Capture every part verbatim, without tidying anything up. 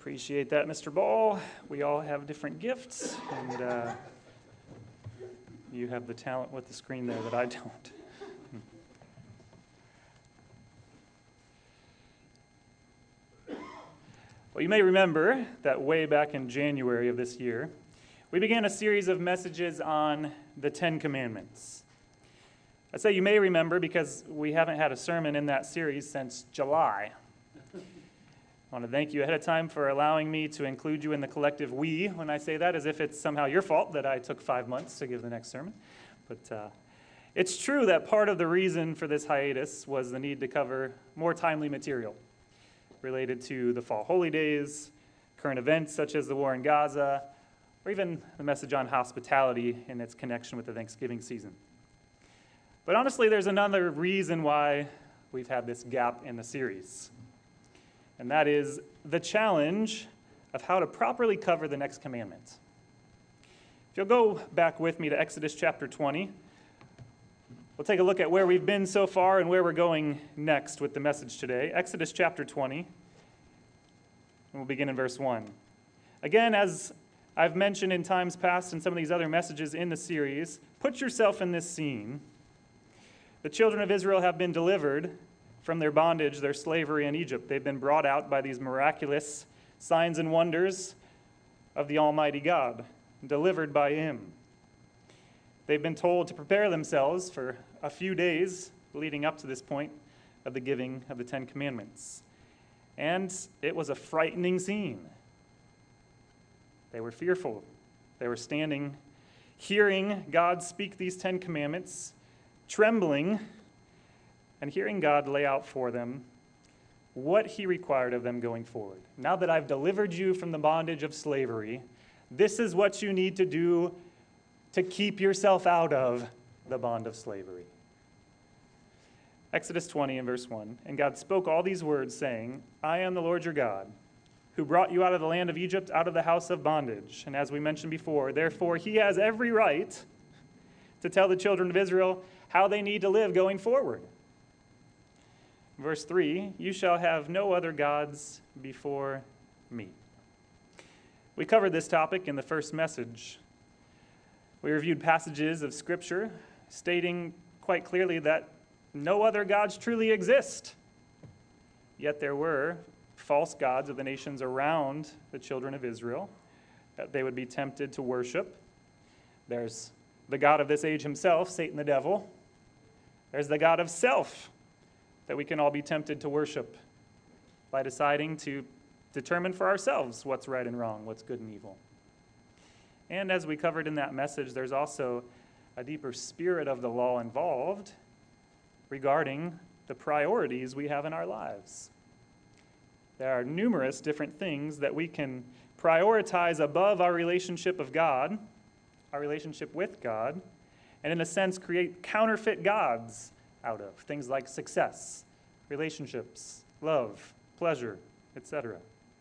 Appreciate that, Mister Ball. We all have different gifts, and uh, you have the talent with the screen there that I don't. Well, you may remember that way back in January of this year, we began a series of messages on the Ten Commandments. I say you may remember because we haven't had a sermon in that series since July. I want to thank you ahead of time for allowing me to include you in the collective we when I say that, as if it's somehow your fault that I took five months to give the next sermon. But uh, it's true that part of the reason for this hiatus was the need to cover more timely material related to the fall holy days, current events such as the war in Gaza, or even the message on hospitality in its connection with the Thanksgiving season. But honestly, there's another reason why we've had this gap in the series. And that is the challenge of how to properly cover the next commandment. If you'll go back with me to Exodus chapter twenty, we'll take a look at where we've been so far and where we're going next with the message today. Exodus chapter twenty, and we'll begin in verse one. Again, as I've mentioned in times past and some of these other messages in the series, put yourself in this scene. The children of Israel have been delivered from their bondage, their slavery in Egypt. They've been brought out by these miraculous signs and wonders of the Almighty God, delivered by Him. They've been told to prepare themselves for a few days leading up to this point of the giving of the Ten Commandments. And it was a frightening scene. They were fearful. They were standing, hearing God speak these Ten Commandments, trembling, and hearing God lay out for them what He required of them going forward. Now that I've delivered you from the bondage of slavery, this is what you need to do to keep yourself out of the bond of slavery. Exodus twenty and verse one, and God spoke all these words, saying, I am the Lord your God, who brought you out of the land of Egypt, out of the house of bondage. And as we mentioned before, therefore He has every right to tell the children of Israel how they need to live going forward. Verse three, you shall have no other gods before me. We covered this topic in the first message. We reviewed passages of Scripture stating quite clearly that no other gods truly exist. Yet there were false gods of the nations around the children of Israel that they would be tempted to worship. There's the god of this age himself, Satan the devil. There's the god of self that we can all be tempted to worship by deciding to determine for ourselves what's right and wrong, what's good and evil. And as we covered in that message, there's also a deeper spirit of the law involved regarding the priorities we have in our lives. There are numerous different things that we can prioritize above our relationship of God, our relationship with God, and in a sense create counterfeit gods out of things like success, relationships, love, pleasure, et cetera.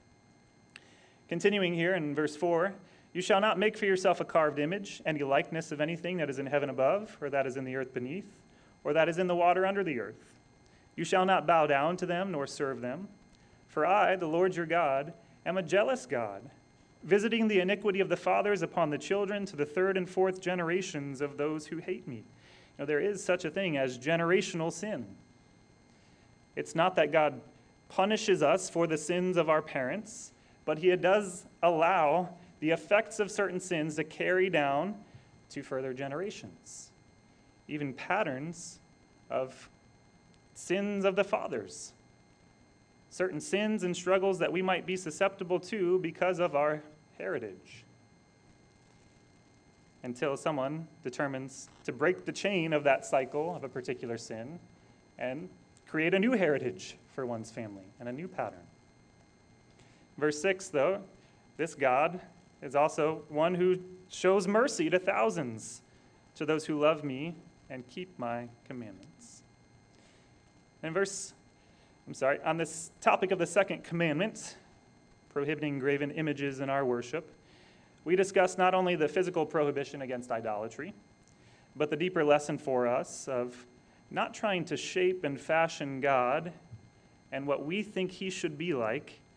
Continuing here in verse four, you shall not make for yourself a carved image, any likeness of anything that is in heaven above, or that is in the earth beneath, or that is in the water under the earth. You shall not bow down to them nor serve them. For I, the Lord your God, am a jealous God, visiting the iniquity of the fathers upon the children to the third and fourth generations of those who hate me. Now, there is such a thing as generational sin. It's not that God punishes us for the sins of our parents, but He does allow the effects of certain sins to carry down to further generations. Even patterns of sins of the fathers. Certain sins and struggles that we might be susceptible to because of our heritage. Until someone determines to break the chain of that cycle of a particular sin and create a new heritage for one's family and a new pattern. Verse six, though, this God is also one who shows mercy to thousands, to those who love me and keep my commandments. And verse, I'm sorry, on this topic of the second commandment, prohibiting graven images in our worship, we discuss not only the physical prohibition against idolatry, but the deeper lesson for us of not trying to shape and fashion God and what we think He should be like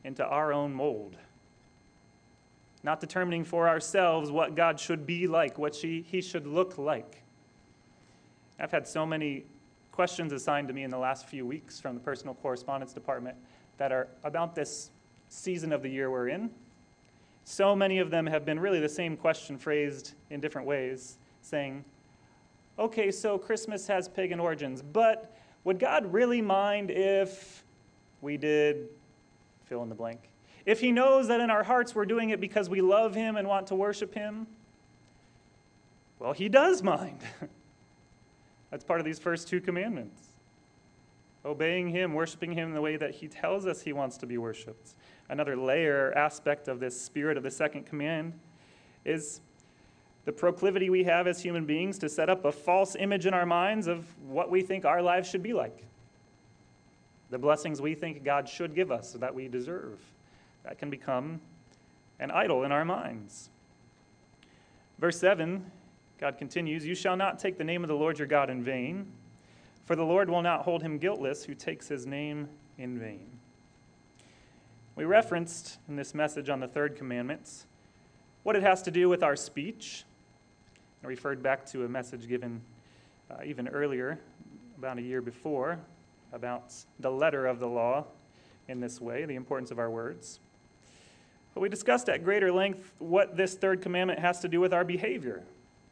into our own mold, not determining for ourselves what God should be like, what she, he should look like. I've had so many questions assigned to me in the last few weeks from the personal correspondence department that are about this season of the year we're in. So many of them have been really the same question phrased in different ways, saying, okay, so Christmas has pagan origins, but would God really mind if we did fill in the blank? If he knows that in our hearts we're doing it because we love him and want to worship him? Well, he does mind. That's part of these first two commandments. Obeying him, worshiping him in the way that he tells us he wants to be worshiped. Another layer, aspect of this spirit of the second command is the proclivity we have as human beings to set up a false image in our minds of what we think our lives should be like. The blessings we think God should give us, that we deserve. That can become an idol in our minds. Verse seven, God continues, "You shall not take the name of the Lord your God in vain, for the Lord will not hold him guiltless who takes his name in vain." We referenced in this message on the third commandment what it has to do with our speech. I referred back to a message given uh, even earlier, about a year before, about the letter of the law in this way, the importance of our words. But we discussed at greater length what this third commandment has to do with our behavior.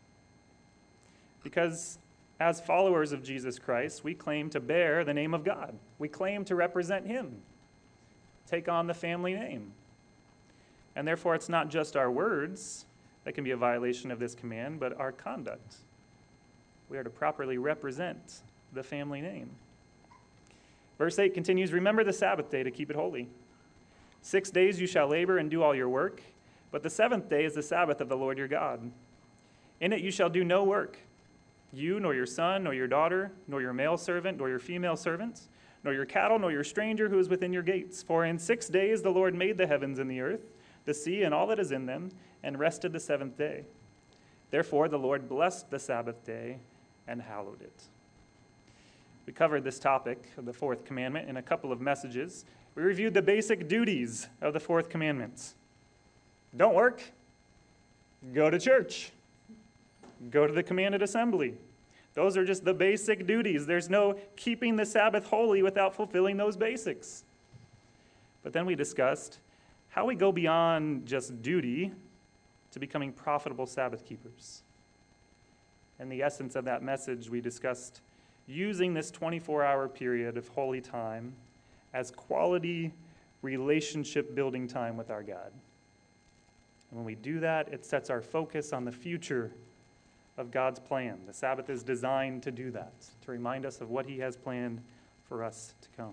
Because as followers of Jesus Christ, we claim to bear the name of God. We claim to represent him, take on the family name. And therefore, it's not just our words that can be a violation of this command, but our conduct. We are to properly represent the family name. Verse eight continues, "Remember the Sabbath day to keep it holy. Six days you shall labor and do all your work, but the seventh day is the Sabbath of the Lord your God. In it you shall do no work, you, nor your son, nor your daughter, nor your male servant, nor your female servant, nor your cattle, nor your stranger who is within your gates. For in six days the Lord made the heavens and the earth, the sea and all that is in them, and rested the seventh day. Therefore the Lord blessed the Sabbath day and hallowed it." We covered this topic of the fourth commandment in a couple of messages. We reviewed the basic duties of the fourth commandment. Don't work. Go to church. Go to the commanded assembly. Those are just the basic duties. There's no keeping the Sabbath holy without fulfilling those basics. But then we discussed how we go beyond just duty to becoming profitable Sabbath keepers. And the essence of that message, we discussed using this twenty-four hour period of holy time as quality relationship building time with our God. And when we do that, it sets our focus on the future of God's plan. The Sabbath is designed to do that, to remind us of what he has planned for us to come.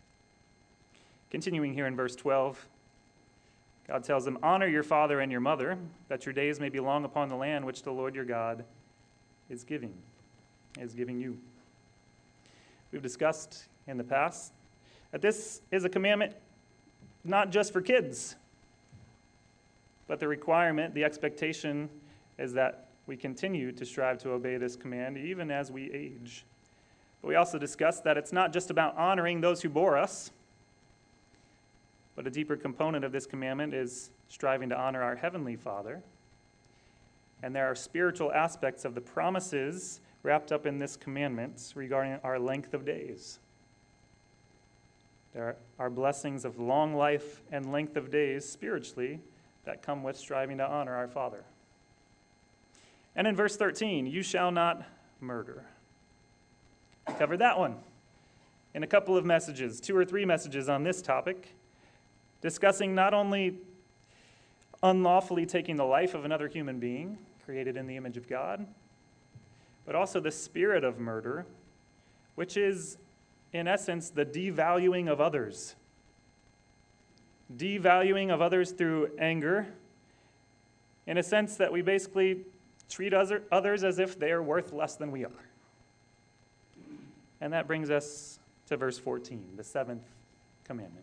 Continuing here in verse twelve, God tells them, "Honor your father and your mother, that your days may be long upon the land which the Lord your God is giving, is giving you." We've discussed in the past that this is a commandment not just for kids, but the requirement, the expectation is that we continue to strive to obey this command even as we age. But we also discussed that it's not just about honoring those who bore us, but a deeper component of this commandment is striving to honor our Heavenly Father. And there are spiritual aspects of the promises wrapped up in this commandment regarding our length of days. There are blessings of long life and length of days spiritually that come with striving to honor our Father. And in verse thirteen, "You shall not murder." We covered that one in a couple of messages, two or three messages on this topic, discussing not only unlawfully taking the life of another human being created in the image of God, but also the spirit of murder, which is, in essence, the devaluing of others. Devaluing of others through anger, in a sense that we basically treat other, others as if they are worth less than we are. And that brings us to verse fourteen, the seventh commandment.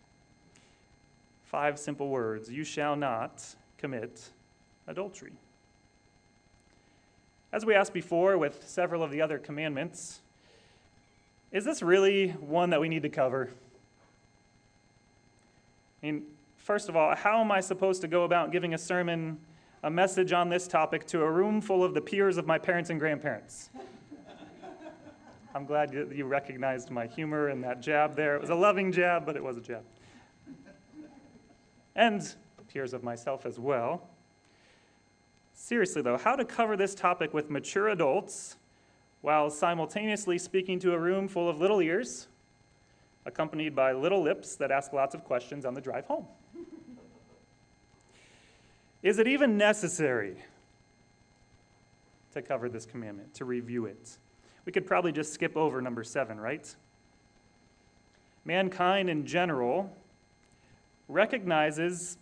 Five simple words: "You shall not commit adultery." As we asked before with several of the other commandments, is this really one that we need to cover? I mean, first of all, how am I supposed to go about giving a sermon, a message on this topic to a room full of the peers of my parents and grandparents? I'm glad you, you recognized my humor and that jab there. It was a loving jab, but it was a jab. And peers of myself as well. Seriously, though, how to cover this topic with mature adults while simultaneously speaking to a room full of little ears, accompanied by little lips that ask lots of questions on the drive home? Is it even necessary to cover this commandment, to review it? We could probably just skip over number seven, right? Mankind in general recognizes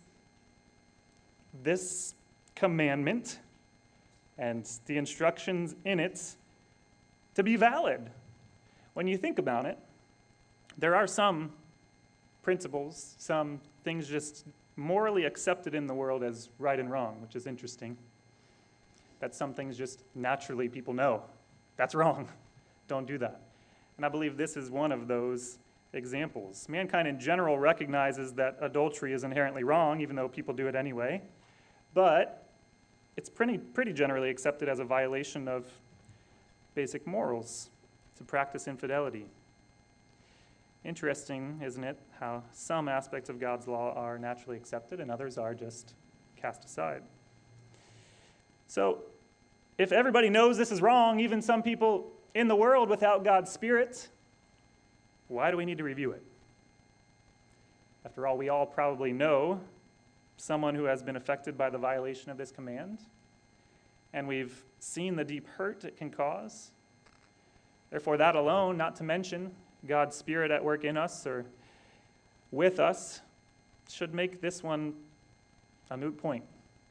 this commandment and the instructions in it to be valid. When you think about it, there are some principles, some things just morally accepted in the world as right and wrong, which is interesting. That some things just naturally people know. That's wrong. Don't do that. And I believe this is one of those examples. Mankind in general recognizes that adultery is inherently wrong, even though people do it anyway. But it's pretty, pretty generally accepted as a violation of basic morals to practice infidelity. Interesting, isn't it, how some aspects of God's law are naturally accepted and others are just cast aside. So, if everybody knows this is wrong, even some people in the world without God's Spirit, why do we need to review it? After all, we all probably know someone who has been affected by the violation of this command, and we've seen the deep hurt it can cause. Therefore, that alone, not to mention God's Spirit at work in us or with us, should make this one a moot point.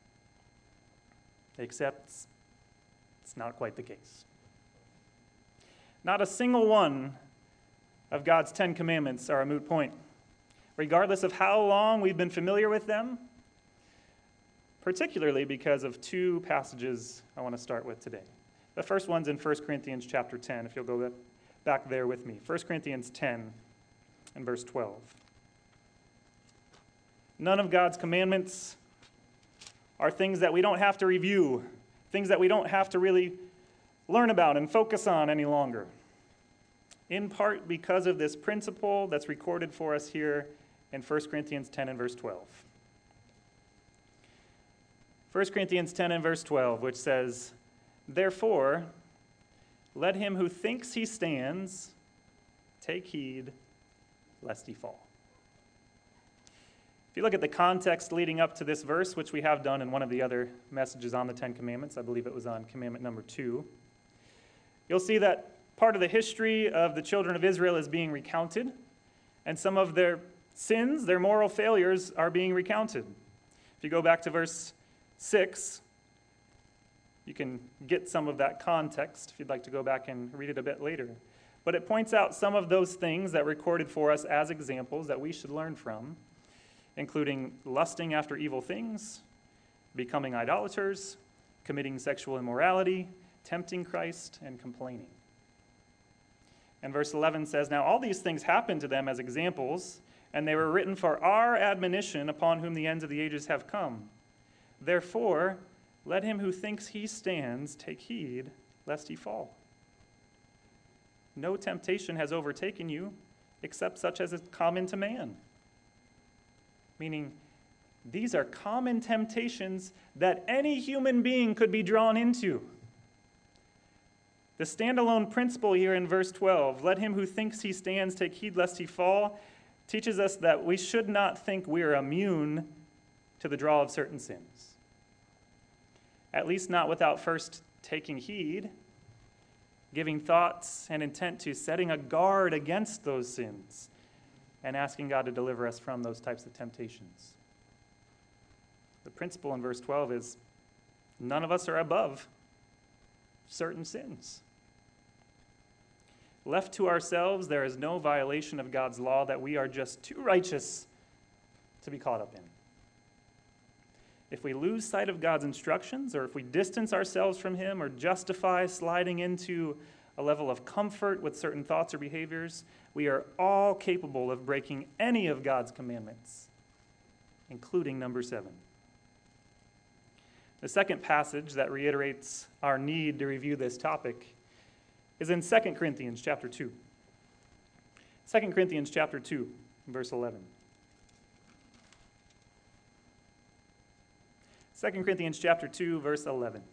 Except it's not quite the case. Not a single one of God's Ten Commandments are a moot point, regardless of how long we've been familiar with them, particularly because of two passages I want to start with today. The first one's in First Corinthians chapter ten, if you'll go back there with me. First Corinthians ten and verse twelve. None of God's commandments are things that we don't have to review, things that we don't have to really learn about and focus on any longer. In part because of this principle that's recorded for us here in First Corinthians ten and verse twelve. First Corinthians ten and verse twelve, which says, "Therefore, let him who thinks he stands take heed lest he fall." If you look at the context leading up to this verse, which we have done in one of the other messages on the Ten Commandments, I believe it was on commandment number two, you'll see that part of the history of the children of Israel is being recounted, and some of their sins, their moral failures, are being recounted. If you go back to verse six, you can get some of that context if you'd like to go back and read it a bit later. But it points out some of those things that recorded for us as examples that we should learn from, including lusting after evil things, becoming idolaters, committing sexual immorality, tempting Christ, and complaining. And verse eleven says, "Now all these things happened to them as examples, and they were written for our admonition, upon whom the ends of the ages have come. Therefore, let him who thinks he stands take heed lest he fall. No temptation has overtaken you except such as is common to man." Meaning, these are common temptations that any human being could be drawn into. The standalone principle here in verse twelve, "Let him who thinks he stands take heed lest he fall," teaches us that we should not think we are immune to the draw of certain sins. At least not without first taking heed, giving thoughts and intent to setting a guard against those sins, and asking God to deliver us from those types of temptations. The principle in verse twelve is none of us are above certain sins. Left to ourselves, there is no violation of God's law that we are just too righteous to be caught up in. If we lose sight of God's instructions, or if we distance ourselves from him, or justify sliding into a level of comfort with certain thoughts or behaviors, we are all capable of breaking any of God's commandments including number seven. The second passage that reiterates our need to review this topic is in Second Corinthians chapter two. Second Corinthians chapter two, verse eleven. Second Corinthians chapter two, verse eleven.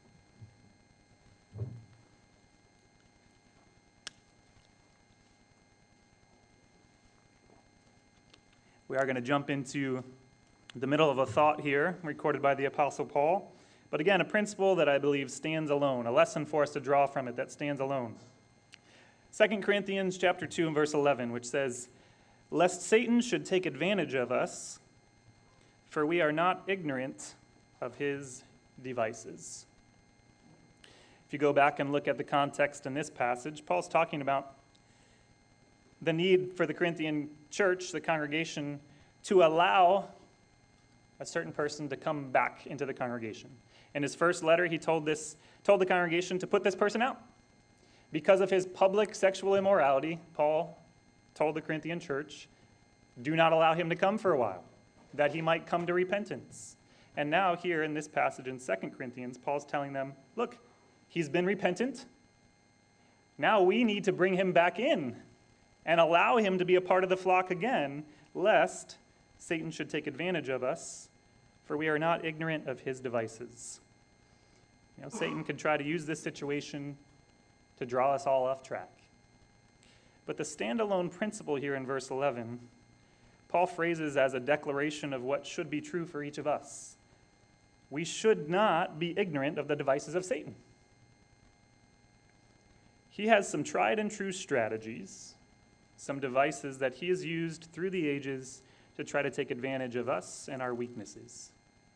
We are going to jump into the middle of a thought here, recorded by the Apostle Paul. But again, a principle that I believe stands alone, a lesson for us to draw from it that stands alone. Second Corinthians chapter two and verse eleven, which says, "Lest Satan should take advantage of us, for we are not ignorant of his devices." If you go back and look at the context in this passage, Paul's talking about the need for the Corinthian church, the congregation, to allow a certain person to come back into the congregation. In his first letter, he told this told the congregation to put this person out. Because of his public sexual immorality, Paul told the Corinthian church, do not allow him to come for a while, that he might come to repentance. And now here in this passage in Second Corinthians, Paul's telling them, look, he's been repentant. Now we need to bring him back in and allow him to be a part of the flock again, lest Satan should take advantage of us, for we are not ignorant of his devices. You know, Satan could try to use this situation to draw us all off track. But the standalone principle here in verse eleven, Paul phrases as a declaration of what should be true for each of us. We should not be ignorant of the devices of Satan. He has some tried and true strategies, some devices that he has used through the ages to try to take advantage of us and our weaknesses.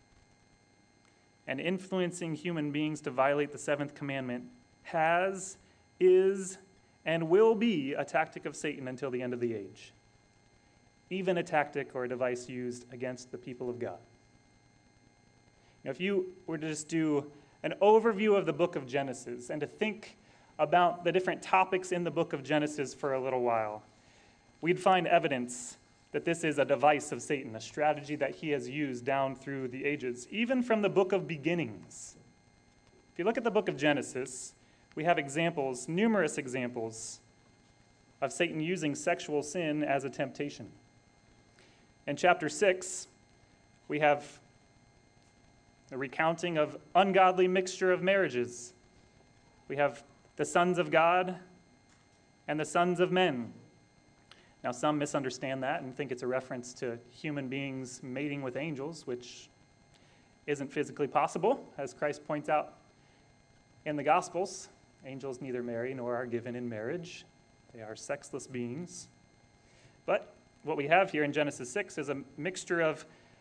And influencing human beings to violate the seventh commandment has, is, and will be a tactic of Satan until the end of the age. Even a tactic or a device used against the people of God. Now, if you were to just do an overview of the book of Genesis and to think about the different topics in the book of Genesis for a little while, we'd find evidence that this is a device of Satan, a strategy that he has used down through the ages, even from the book of beginnings. If you look at the book of Genesis, we have examples, numerous examples, of Satan using sexual sin as a temptation. In chapter six, we have a recounting of ungodly mixture of marriages. We have the sons of God and the sons of men. Now, some misunderstand that and think it's a reference to human beings mating with angels, which isn't physically possible, as Christ points out in the Gospels. Angels neither marry nor are given in marriage. They are sexless beings. But what we have here in Genesis six is a mixture of,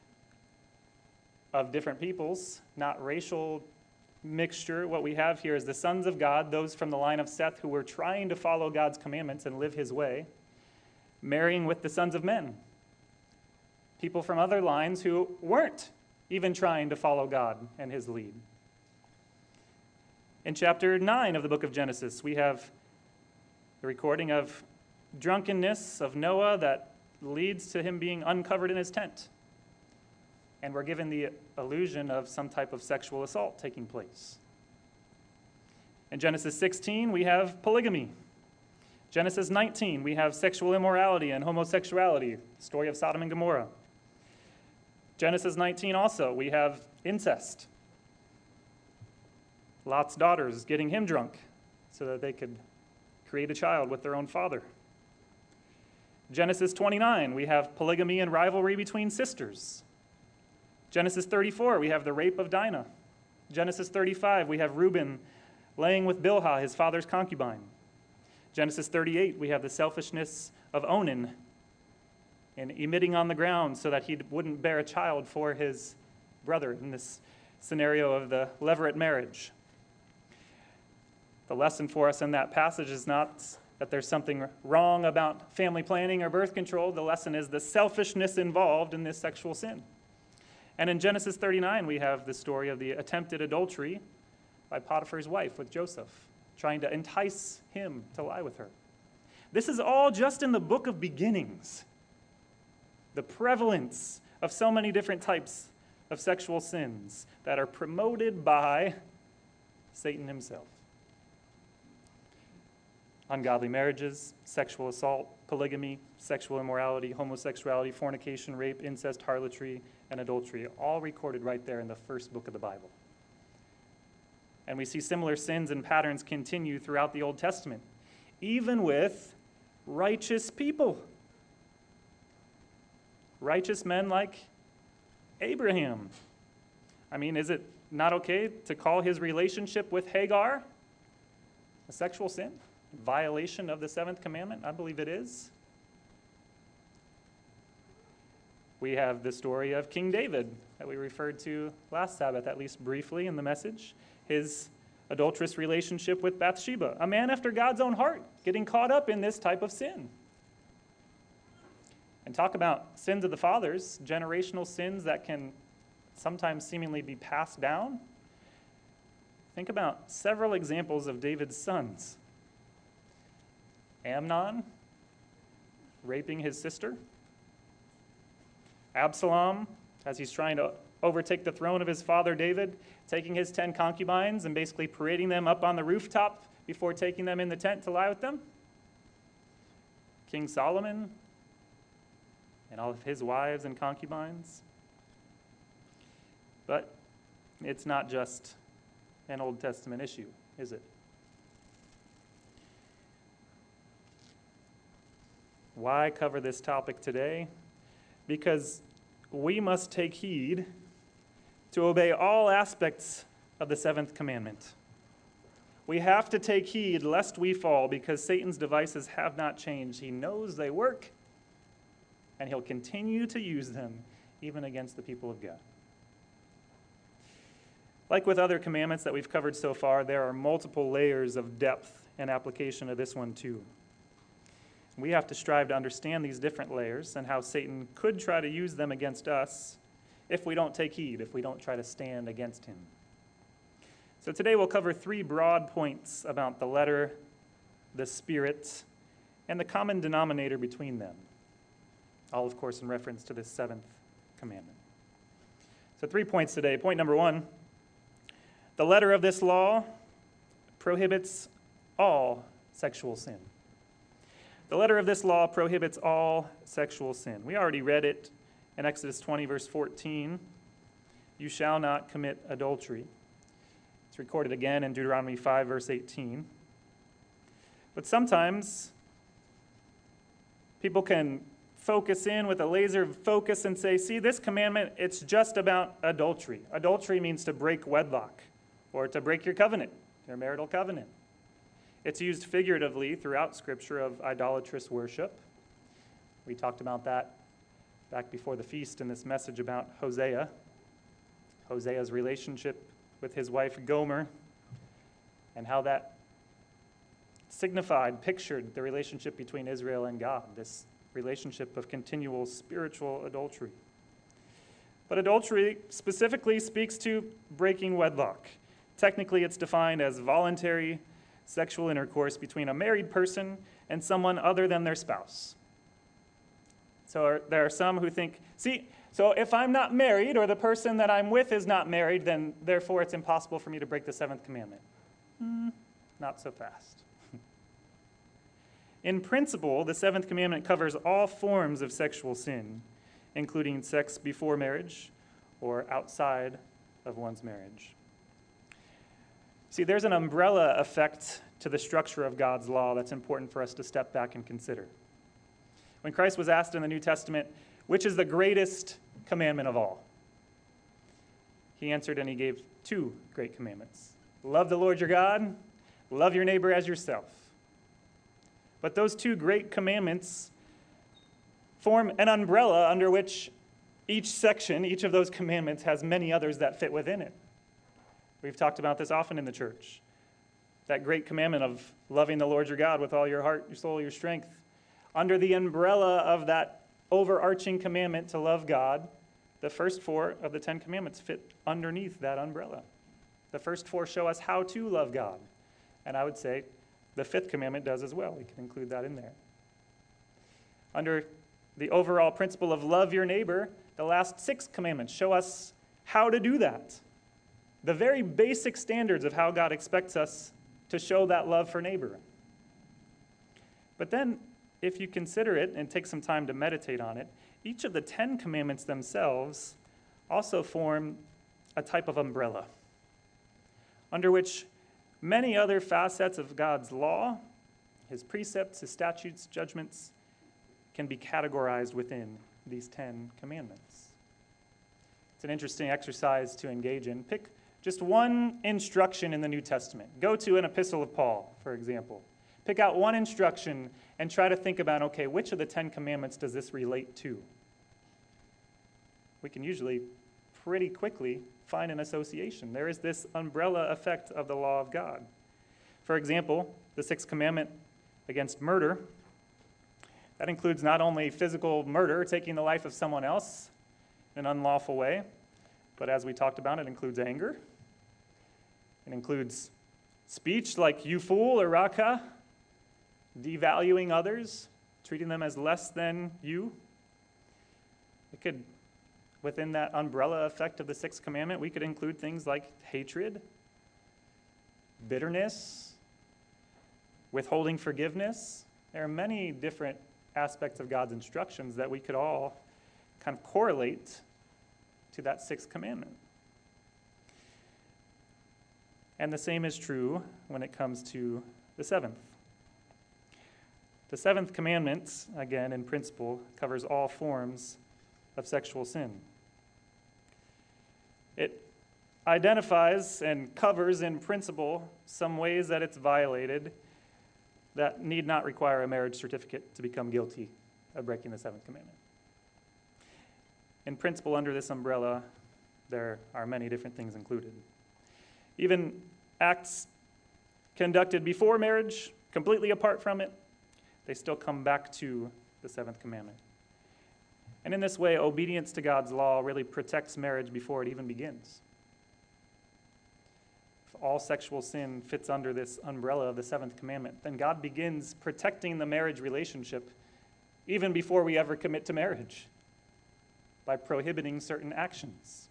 of different peoples, not racial mixture. What we have here is the sons of God, those from the line of Seth who were trying to follow God's commandments and live his way, marrying with the sons of men. People from other lines who weren't even trying to follow God and his lead. In chapter nine of the book of Genesis, we have the recording of drunkenness of Noah that leads to him being uncovered in his tent. And we're given the illusion of some type of sexual assault taking place. In Genesis sixteen, we have polygamy. Genesis nineteen, we have sexual immorality and homosexuality, story of Sodom and Gomorrah. Genesis nineteen also, we have incest. Lot's daughters getting him drunk so that they could create a child with their own father. Genesis twenty-nine, we have polygamy and rivalry between sisters. Genesis thirty-four, we have the rape of Dinah. Genesis thirty-five, we have Reuben laying with Bilhah, his father's concubine. Genesis thirty-eight, we have the selfishness of Onan and emitting on the ground so that he wouldn't bear a child for his brother in this scenario of the levirate marriage. The lesson for us in that passage is not that there's something wrong about family planning or birth control. The lesson is the selfishness involved in this sexual sin. And in Genesis thirty-nine, we have the story of the attempted adultery by Potiphar's wife with Joseph, trying to entice him to lie with her. This is all just in the book of beginnings. The prevalence of of so many different types of sexual sins that are promoted by Satan himself. Ungodly marriages, sexual assault, polygamy, sexual immorality, homosexuality, fornication, rape, incest, harlotry, and adultery, all recorded right there in the first book of the Bible. And we see similar sins and patterns continue throughout the Old Testament, even with righteous people. Righteous men like Abraham. I mean, is it not okay to call his relationship with Hagar a sexual sin? Violation of the seventh commandment? I believe it is. We have the story of King David that we referred to last Sabbath, at least briefly in the message. His adulterous relationship with Bathsheba, a man after God's own heart, getting caught up in this type of sin. And talk about sins of the fathers, generational sins that can sometimes seemingly be passed down. Think about several examples of David's sons. Amnon, raping his sister. Absalom, as he's trying to overtake the throne of his father David, taking his ten concubines and basically parading them up on the rooftop before taking them in the tent to lie with them. King Solomon and all of his wives and concubines. But it's not just an Old Testament issue, is it? Why cover this topic today? Because we must take heed to obey all aspects of the seventh commandment. We have to take heed lest we fall, because Satan's devices have not changed. He knows they work, and he'll continue to use them even against the people of God. Like with other commandments that we've covered so far, there are multiple layers of depth and application of this one too. We have to strive to understand these different layers and how Satan could try to use them against us if we don't take heed, if we don't try to stand against him. So today we'll cover three broad points about the letter, the spirit, and the common denominator between them. All, of course, in reference to this seventh commandment. So three points today. Point number one, the letter of this law prohibits all sexual sin. The letter of this law prohibits all sexual sin. We already read it in Exodus twenty, verse fourteen. You shall not commit adultery. It's recorded again in Deuteronomy five, verse eighteen. But sometimes people can focus in with a laser focus and say, see, this commandment, it's just about adultery. Adultery means to break wedlock or to break your covenant, your marital covenant. It's used figuratively throughout Scripture of idolatrous worship. We talked about that back before the feast in this message about Hosea. Hosea's relationship with his wife Gomer, and how that signified, pictured the relationship between Israel and God, this relationship of continual spiritual adultery. But adultery specifically speaks to breaking wedlock. Technically, it's defined as voluntary sexual intercourse between a married person and someone other than their spouse. So there are some who think, see, so if I'm not married or the person that I'm with is not married, then therefore it's impossible for me to break the seventh commandment. Hmm, not so fast. In principle, the seventh commandment covers all forms of sexual sin, including sex before marriage or outside of one's marriage. See, there's an umbrella effect to the structure of God's law that's important for us to step back and consider. When Christ was asked in the New Testament, which is the greatest commandment of all? He answered and he gave two great commandments. Love the Lord your God, love your neighbor as yourself. But those two great commandments form an umbrella under which each section, each of those commandments has many others that fit within it. We've talked about this often in the church. That great commandment of loving the Lord your God with all your heart, your soul, your strength. Under the umbrella of that overarching commandment to love God, the first four of the Ten Commandments fit underneath that umbrella. The first four show us how to love God. And I would say the fifth commandment does as well. We can include that in there. Under the overall principle of love your neighbor, the last six commandments show us how to do that. The very basic standards of how God expects us to show that love for neighbor. But then, if you consider it and take some time to meditate on it, each of the Ten Commandments themselves also form a type of umbrella under which many other facets of God's law, his precepts, his statutes, judgments, can be categorized within these Ten Commandments. It's an interesting exercise to engage in. Pick just one instruction in the New Testament. Go to an epistle of Paul, for example. Pick out one instruction and try to think about, okay, which of the Ten Commandments does this relate to? We can usually pretty quickly find an association. There is this umbrella effect of the law of God. For example, the sixth commandment against murder, that includes not only physical murder, taking the life of someone else in an unlawful way, but as we talked about, it includes anger. It includes speech like you fool or raka, devaluing others, treating them as less than you. It could, within that umbrella effect of the sixth commandment, we could include things like hatred, bitterness, withholding forgiveness. There are many different aspects of God's instructions that we could all kind of correlate to that sixth commandment. And the same is true when it comes to the seventh. The seventh commandment, again, in principle, covers all forms of sexual sin. It identifies and covers in principle some ways that it's violated that need not require a marriage certificate to become guilty of breaking the seventh commandment. In principle, under this umbrella, there are many different things included. Even acts conducted before marriage, completely apart from it, they still come back to the seventh commandment. And in this way, obedience to God's law really protects marriage before it even begins. If all sexual sin fits under this umbrella of the seventh commandment, then God begins protecting the marriage relationship even before we ever commit to marriage by prohibiting certain actions,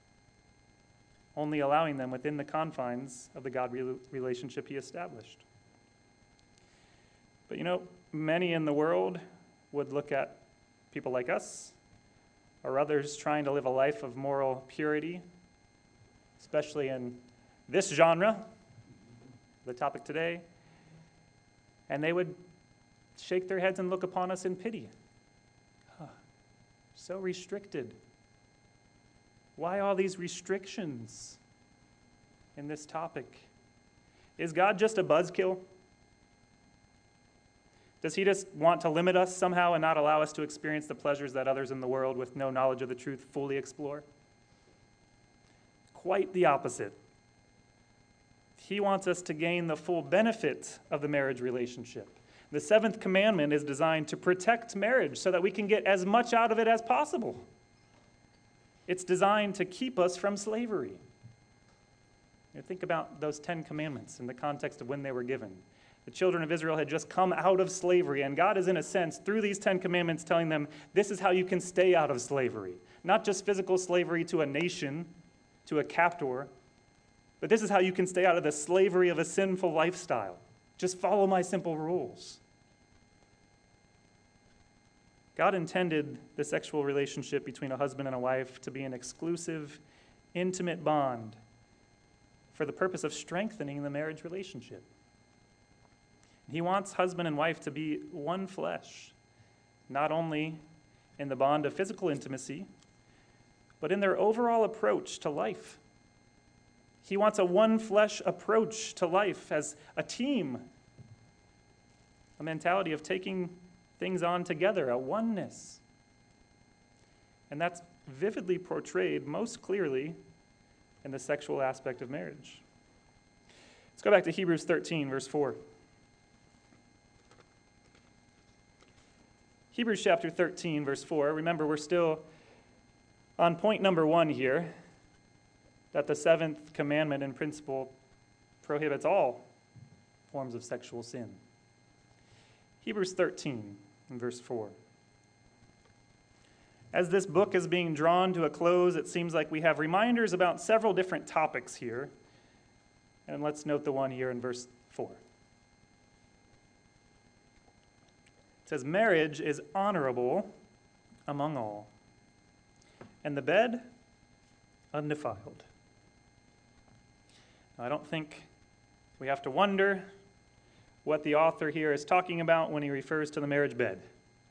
only allowing them within the confines of the God relationship he established. But you know, many in the world would look at people like us or others trying to live a life of moral purity, especially in this genre, the topic today, and they would shake their heads and look upon us in pity. Huh, so restricted. Why all these restrictions in this topic? Is God just a buzzkill? Does he just want to limit us somehow and not allow us to experience the pleasures that others in the world with no knowledge of the truth fully explore? Quite the opposite. He wants us to gain the full benefit of the marriage relationship. The seventh commandment is designed to protect marriage so that we can get as much out of it as possible. It's designed to keep us from slavery. You know, think about those Ten Commandments in the context of when they were given. The children of Israel had just come out of slavery, and God is, in a sense, through these Ten Commandments, telling them this is how you can stay out of slavery. Not just physical slavery to a nation, to a captor, but this is how you can stay out of the slavery of a sinful lifestyle. Just follow my simple rules. God intended the sexual relationship between a husband and a wife to be an exclusive, intimate bond for the purpose of strengthening the marriage relationship. He wants husband and wife to be one flesh, not only in the bond of physical intimacy, but in their overall approach to life. He wants a one flesh approach to life as a team, a mentality of taking things on together, a oneness. And that's vividly portrayed most clearly in the sexual aspect of marriage. Let's go back to Hebrews thirteen, verse four. Hebrews chapter thirteen, verse four. Remember, we're still on point number one here, that the seventh commandment in principle prohibits all forms of sexual sin. Hebrews thirteen, verse four. As this book is being drawn to a close, it seems like we have reminders about several different topics here. And let's note the one here in verse four. It says, marriage is honorable among all, and the bed undefiled. Now, I don't think we have to wonder what the author here is talking about when he refers to the marriage bed.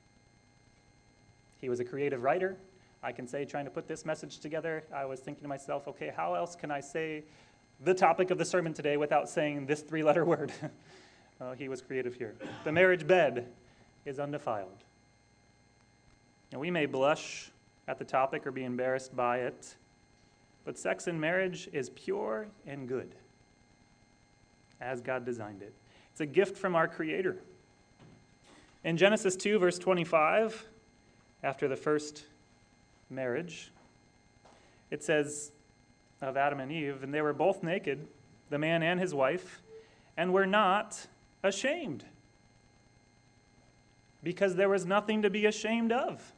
He was a creative writer. I can say, trying to put this message together, I was thinking to myself, okay, how else can I say the topic of the sermon today without saying this three-letter word? Well, he was creative here. The marriage bed is undefiled. Now, we may blush at the topic or be embarrassed by it, but sex in marriage is pure and good, as God designed it. It's a gift from our Creator. In Genesis two, verse twenty-five, after the first marriage, it says of Adam and Eve, and they were both naked, the man and his wife, and were not ashamed, because there was nothing to be ashamed of.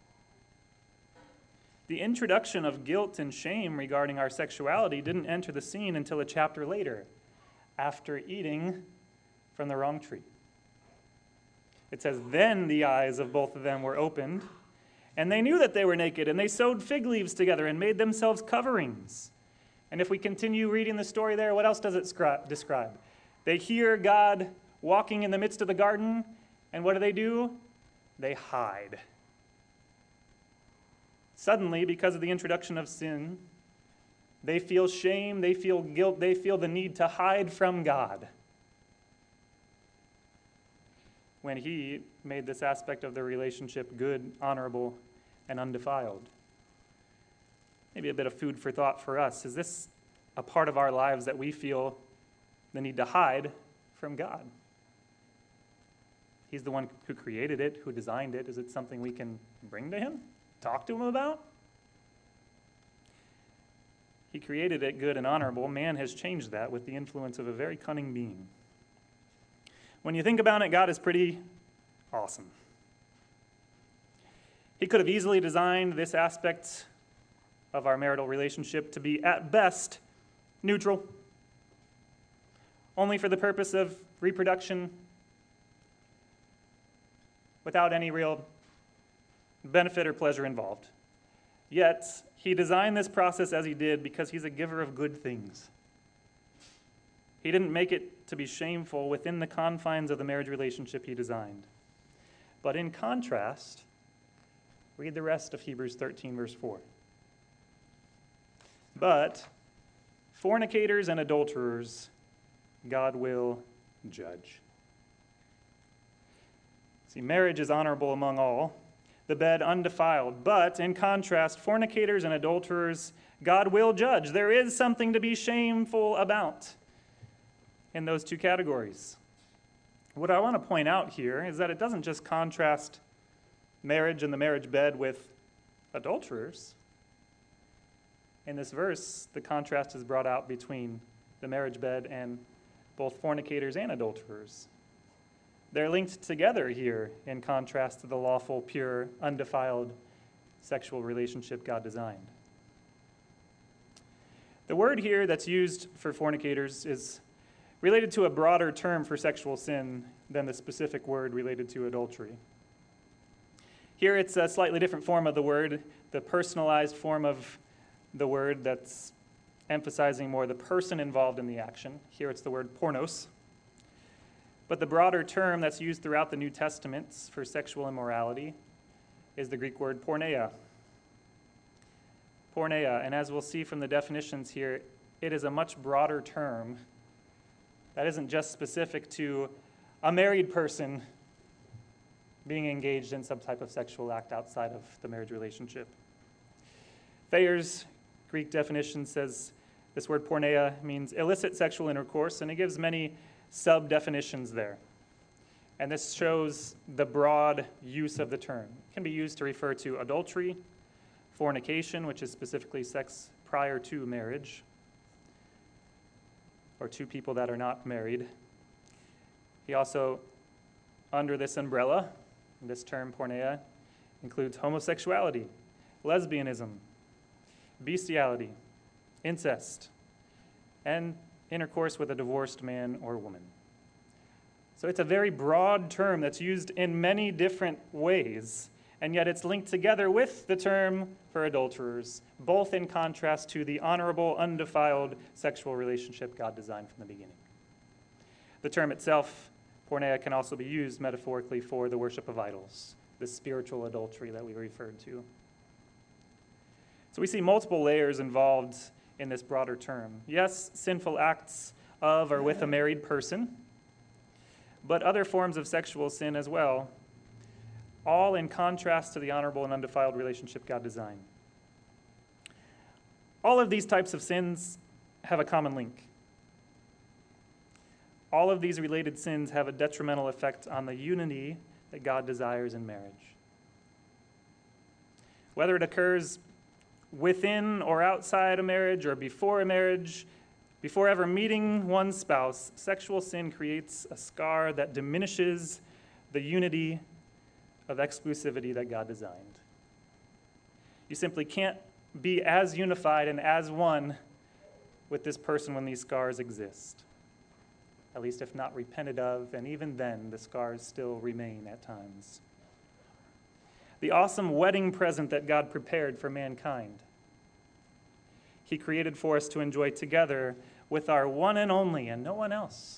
The introduction of guilt and shame regarding our sexuality didn't enter the scene until a chapter later, after eating from the wrong tree. It says, then the eyes of both of them were opened, and they knew that they were naked, and they sewed fig leaves together and made themselves coverings. And if we continue reading the story there, what else does it describe? They hear God walking in the midst of the garden, and what do they do? They hide. Suddenly, because of the introduction of sin, they feel shame, they feel guilt, they feel the need to hide from God, when He made this aspect of their relationship good, honorable, and undefiled. Maybe a bit of food for thought for us. Is this a part of our lives that we feel the need to hide from God? He's the one who created it, who designed it. Is it something we can bring to Him? Talk to Him about? He created it good and honorable. Man has changed that with the influence of a very cunning being. When you think about it, God is pretty awesome. He could have easily designed this aspect of our marital relationship to be, at best, neutral, only for the purpose of reproduction, without any real benefit or pleasure involved. Yet, He designed this process as He did because He's a giver of good things. He didn't make it to be shameful within the confines of the marriage relationship He designed. But in contrast, read the rest of Hebrews thirteen, verse four. But fornicators and adulterers God will judge. See, marriage is honorable among all, the bed undefiled. But in contrast, fornicators and adulterers God will judge. There is something to be shameful about in those two categories. What I want to point out here is that it doesn't just contrast marriage and the marriage bed with adulterers. In this verse, the contrast is brought out between the marriage bed and both fornicators and adulterers. They're linked together here in contrast to the lawful, pure, undefiled sexual relationship God designed. The word here that's used for fornicators is related to a broader term for sexual sin than the specific word related to adultery. Here it's a slightly different form of the word, the personalized form of the word that's emphasizing more the person involved in the action. Here it's the word pornos. But the broader term that's used throughout the New Testament for sexual immorality is the Greek word porneia. Porneia, and as we'll see from the definitions here, it is a much broader term that isn't just specific to a married person being engaged in some type of sexual act outside of the marriage relationship. Thayer's Greek definition says this word porneia means illicit sexual intercourse, and it gives many sub-definitions there. And this shows the broad use of the term. It can be used to refer to adultery, fornication, which is specifically sex prior to marriage, or two people that are not married. He also, under this umbrella, this term porneia, includes homosexuality, lesbianism, bestiality, incest, and intercourse with a divorced man or woman. So it's a very broad term that's used in many different ways, and yet it's linked together with the term for adulterers, both in contrast to the honorable, undefiled sexual relationship God designed from the beginning. The term itself, porneia, can also be used metaphorically for the worship of idols, the spiritual adultery that we referred to. So we see multiple layers involved in this broader term. Yes, sinful acts of or with a married person, but other forms of sexual sin as well, all in contrast to the honorable and undefiled relationship God designed. All of these types of sins have a common link. All of these related sins have a detrimental effect on the unity that God desires in marriage. Whether it occurs within or outside a marriage or before a marriage, before ever meeting one's spouse, sexual sin creates a scar that diminishes the unity of exclusivity that God designed. You simply can't be as unified and as one with this person when these scars exist. At least if not repented of, and even then, the scars still remain at times. The awesome wedding present that God prepared for mankind, He created for us to enjoy together with our one and only and no one else,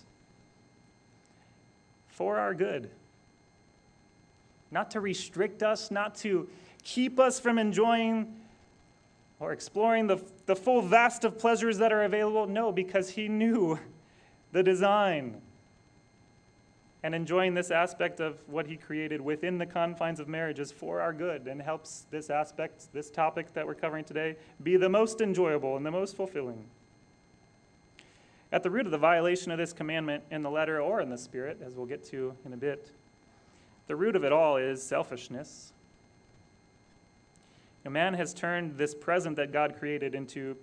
for our good. Not to restrict us, not to keep us from enjoying or exploring the, the full vast of pleasures that are available. No, because He knew the design. And enjoying this aspect of what He created within the confines of marriage is for our good and helps this aspect, this topic that we're covering today, be the most enjoyable and the most fulfilling. At the root of the violation of this commandment in the letter or in the spirit, as we'll get to in a bit, the root of it all is selfishness. A man has turned this present that God created into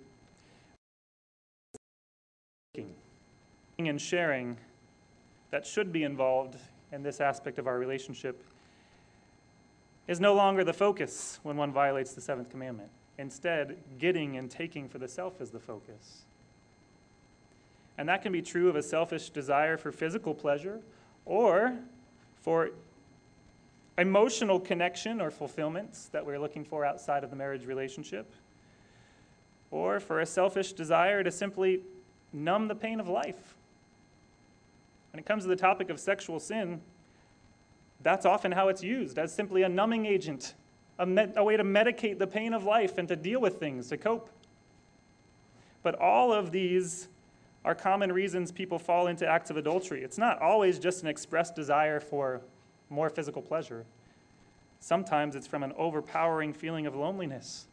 and sharing that should be involved in this aspect of our relationship is no longer the focus when one violates the seventh commandment. Instead, getting and taking for the self is the focus. And that can be true of a selfish desire for physical pleasure or for emotional connection or fulfillments that we're looking for outside of the marriage relationship, or for a selfish desire to simply numb the pain of life. When it comes to the topic of sexual sin, that's often how it's used, as simply a numbing agent, a, med- a way to medicate the pain of life and to deal with things, to cope. But all of these are common reasons people fall into acts of adultery. It's not always just an expressed desire for more physical pleasure. Sometimes it's from an overpowering feeling of loneliness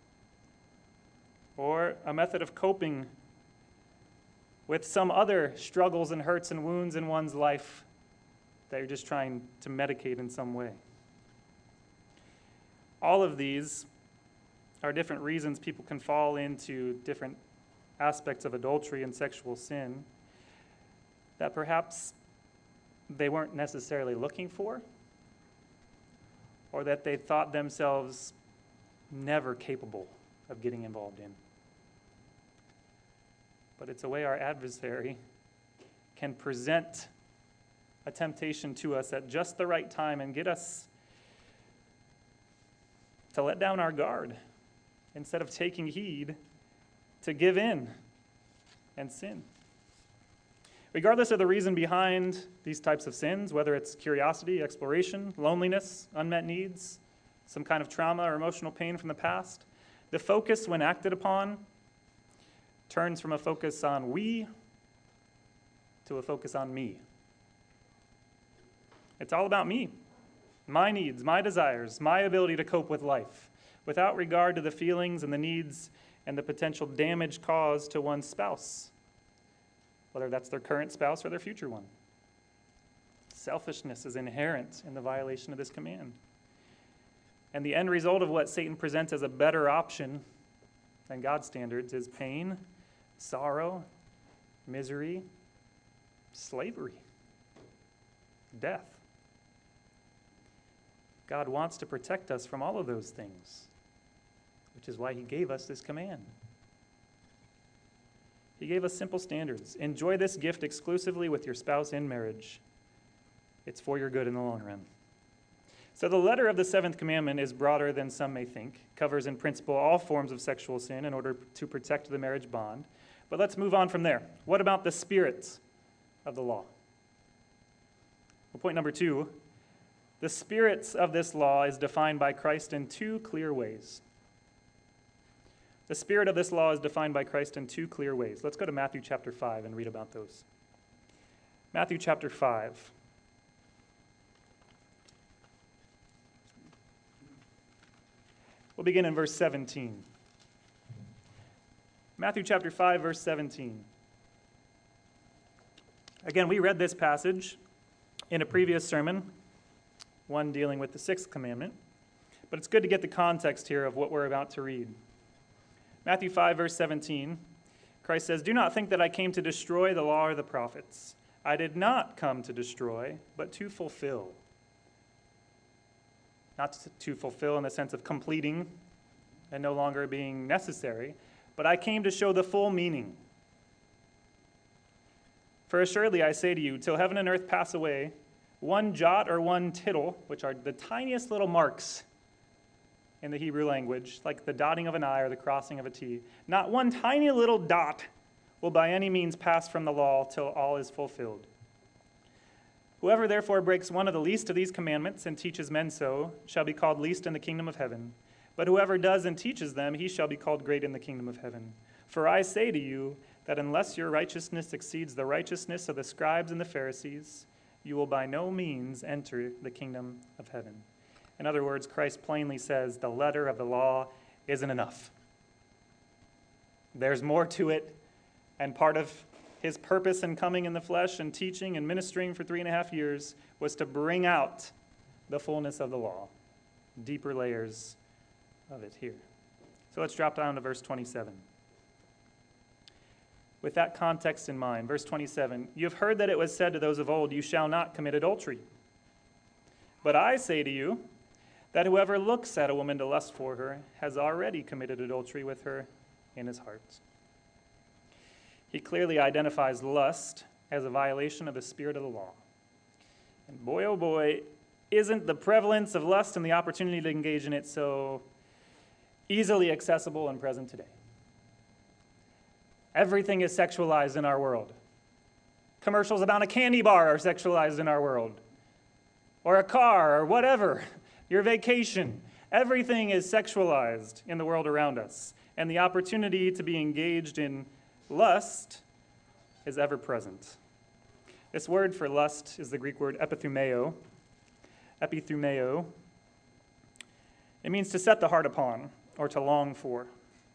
or a method of coping with some other struggles and hurts and wounds in one's life that you're just trying to medicate in some way. All of these are different reasons people can fall into different aspects of adultery and sexual sin that perhaps they weren't necessarily looking for, or that they thought themselves never capable of getting involved in. But it's a way our adversary can present a temptation to us at just the right time and get us to let down our guard instead of taking heed, to give in and sin. Regardless of the reason behind these types of sins, whether it's curiosity, exploration, loneliness, unmet needs, some kind of trauma or emotional pain from the past, the focus when acted upon turns from a focus on we to a focus on me. It's all about me, my needs, my desires, my ability to cope with life, without regard to the feelings and the needs and the potential damage caused to one's spouse, whether that's their current spouse or their future one. Selfishness is inherent in the violation of this command. And the end result of what Satan presents as a better option than God's standards is pain, sorrow, misery, slavery, death. God wants to protect us from all of those things, which is why he gave us this command. He gave us simple standards. Enjoy this gift exclusively with your spouse in marriage. It's for your good in the long run. So the letter of the seventh commandment is broader than some may think, covers in principle all forms of sexual sin in order to protect the marriage bond. But let's move on from there. What about the spirit of the law? Well, point number two, the spirit of this law is defined by Christ in two clear ways. The spirit of this law is defined by Christ in two clear ways. Let's go to Matthew chapter five and read about those. Matthew chapter five. We'll begin in verse seventeen. Matthew chapter five, verse seventeen. Again, we read this passage in a previous sermon, one dealing with the sixth commandment, but it's good to get the context here of what we're about to read. Matthew five, verse seventeen, Christ says, "Do not think that I came to destroy the law or the prophets. I did not come to destroy, but to fulfill." Not to fulfill in the sense of completing and no longer being necessary, but I came to show the full meaning. "For assuredly I say to you, till heaven and earth pass away, one jot or one tittle," which are the tiniest little marks in the Hebrew language, like the dotting of an I or the crossing of a T, not one tiny little dot will by any means pass from the law till all is fulfilled. "Whoever therefore breaks one of the least of these commandments and teaches men so shall be called least in the kingdom of heaven. But whoever does and teaches them, he shall be called great in the kingdom of heaven. For I say to you that unless your righteousness exceeds the righteousness of the scribes and the Pharisees, you will by no means enter the kingdom of heaven." In other words, Christ plainly says the letter of the law isn't enough. There's more to it, and part of his purpose in coming in the flesh and teaching and ministering for three and a half years was to bring out the fullness of the law, deeper layers of it here. So let's drop down to verse twenty-seven. With that context in mind, verse twenty-seven, "You have heard that it was said to those of old, 'You shall not commit adultery.' But I say to you that whoever looks at a woman to lust for her has already committed adultery with her in his heart." He clearly identifies lust as a violation of the spirit of the law. And boy, oh boy, isn't the prevalence of lust and the opportunity to engage in it so easily accessible and present today. Everything is sexualized in our world. Commercials about a candy bar are sexualized in our world, or a car, or whatever, your vacation. Everything is sexualized in the world around us, and the opportunity to be engaged in lust is ever present. This word for lust is the Greek word epithumeo. Epithumeo. It means to set the heart upon, or to long for.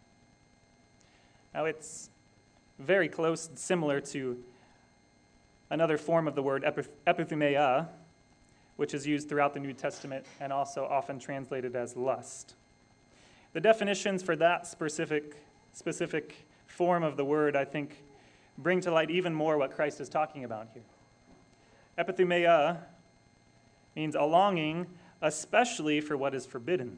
Now it's very close and similar to another form of the word epith- epithumeia, which is used throughout the New Testament and also often translated as lust. The definitions for that specific, specific form of the word, I think, bring to light even more what Christ is talking about here. Epithumeia means a longing, especially for what is forbidden.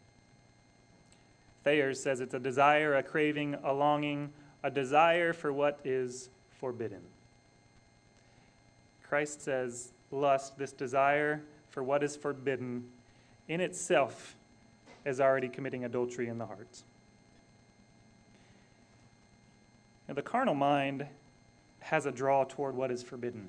Thayers says it's a desire, a craving, a longing, a desire for what is forbidden. Christ says lust, this desire for what is forbidden, in itself is already committing adultery in the heart. Now, the carnal mind has a draw toward what is forbidden.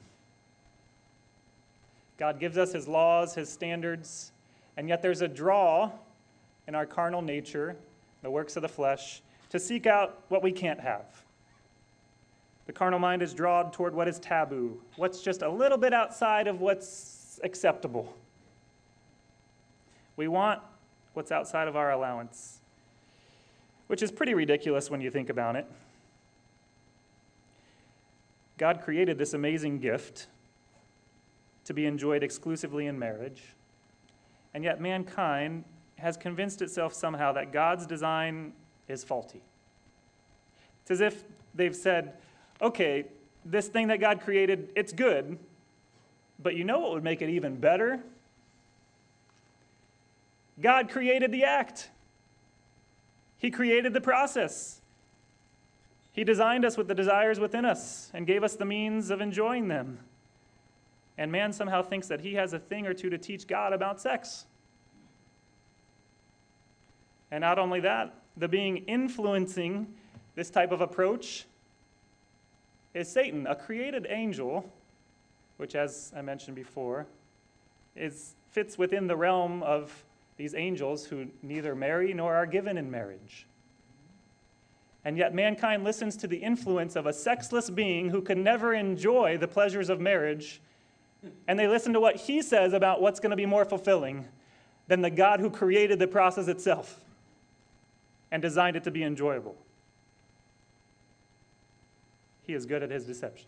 God gives us his laws, his standards, and yet there's a draw in our carnal nature, the works of the flesh, to seek out what we can't have. The carnal mind is drawn toward what is taboo, what's just a little bit outside of what's acceptable. We want what's outside of our allowance, which is pretty ridiculous when you think about it. God created this amazing gift to be enjoyed exclusively in marriage, and yet mankind has convinced itself somehow that God's design is faulty. It's as if they've said, okay, this thing that God created, it's good, but you know what would make it even better? God created the act. He created the process. He designed us with the desires within us and gave us the means of enjoying them. And man somehow thinks that he has a thing or two to teach God about sex. And not only that, the being influencing this type of approach is Satan, a created angel, which, as I mentioned before, is fits within the realm of these angels who neither marry nor are given in marriage. And yet mankind listens to the influence of a sexless being who can never enjoy the pleasures of marriage, and they listen to what he says about what's going to be more fulfilling than the God who created the process itself and designed it to be enjoyable. He is good at his deception.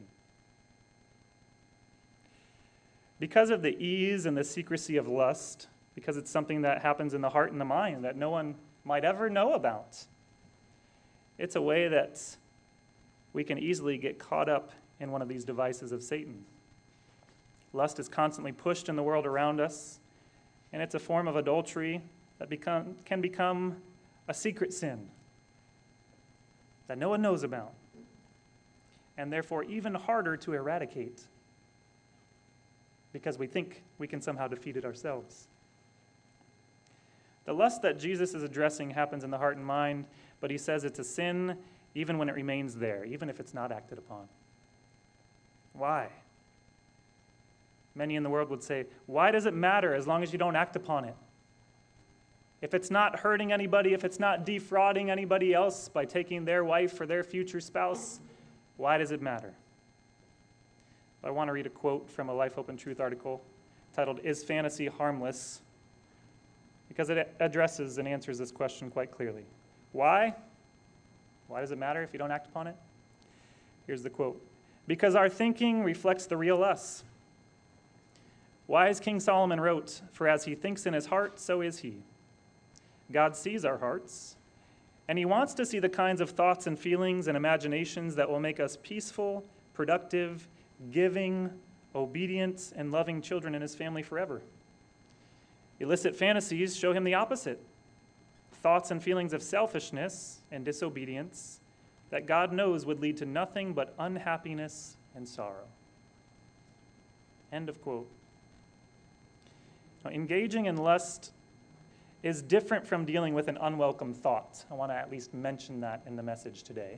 Because of the ease and the secrecy of lust, because it's something that happens in the heart and the mind that no one might ever know about, it's a way that we can easily get caught up in one of these devices of Satan. Lust is constantly pushed in the world around us, and it's a form of adultery that become, can become a secret sin that no one knows about, and therefore even harder to eradicate because we think we can somehow defeat it ourselves. The lust that Jesus is addressing happens in the heart and mind, but he says it's a sin even when it remains there, even if it's not acted upon. Why? Many in the world would say, why does it matter as long as you don't act upon it? If it's not hurting anybody, if it's not defrauding anybody else by taking their wife or their future spouse, why does it matter? I want to read a quote from a Life, Hope, and Truth article titled, "Is Fantasy Harmless?" because it addresses and answers this question quite clearly. Why? Why does it matter if you don't act upon it? Here's the quote. Because our thinking reflects the real us. Wise King Solomon wrote, "For as he thinks in his heart, so is he." God sees our hearts, and he wants to see the kinds of thoughts and feelings and imaginations that will make us peaceful, productive, giving, obedient, and loving children in his family forever. Illicit fantasies show him the opposite. Thoughts and feelings of selfishness and disobedience that God knows would lead to nothing but unhappiness and sorrow. End of quote. Now, engaging in lust is different from dealing with an unwelcome thought. I want to at least mention that in the message today.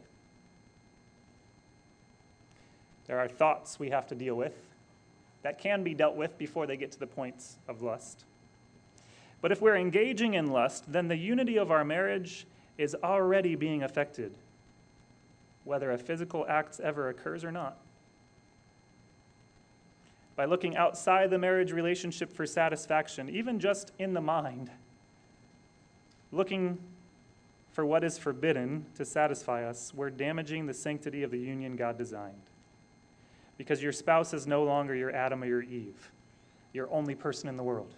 There are thoughts we have to deal with that can be dealt with before they get to the points of lust. But if we're engaging in lust, then the unity of our marriage is already being affected, whether a physical act ever occurs or not. By looking outside the marriage relationship for satisfaction, even just in the mind, looking for what is forbidden to satisfy us, we're damaging the sanctity of the union God designed. Because your spouse is no longer your Adam or your Eve, your only person in the world.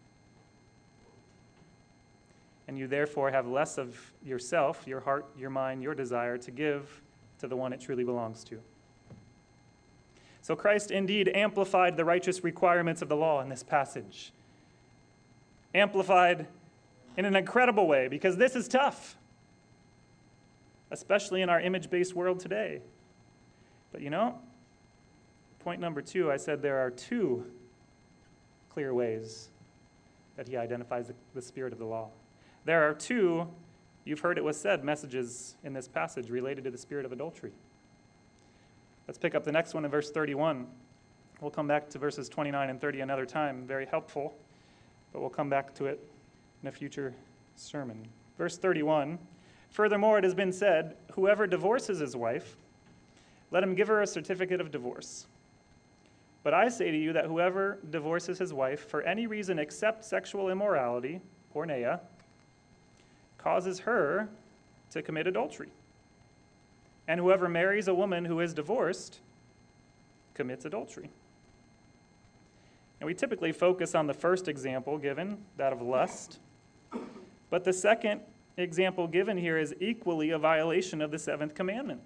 And you therefore have less of yourself, your heart, your mind, your desire to give to the one it truly belongs to. So Christ indeed amplified the righteous requirements of the law in this passage. Amplified in an incredible way, because this is tough, especially in our image-based world today. But you know, point number two, I said there are two clear ways that he identifies the, the spirit of the law. There are two, you've heard it was said, messages in this passage related to the spirit of adultery. Let's pick up the next one in verse thirty-one. We'll come back to verses twenty-nine and thirty another time. Very helpful, but we'll come back to it in a future sermon. Verse thirty-one, furthermore, it has been said, whoever divorces his wife, let him give her a certificate of divorce. But I say to you that whoever divorces his wife for any reason except sexual immorality, porneia, causes her to commit adultery. And whoever marries a woman who is divorced commits adultery. And we typically focus on the first example given, that of lust. But the second example given here is equally a violation of the seventh commandment.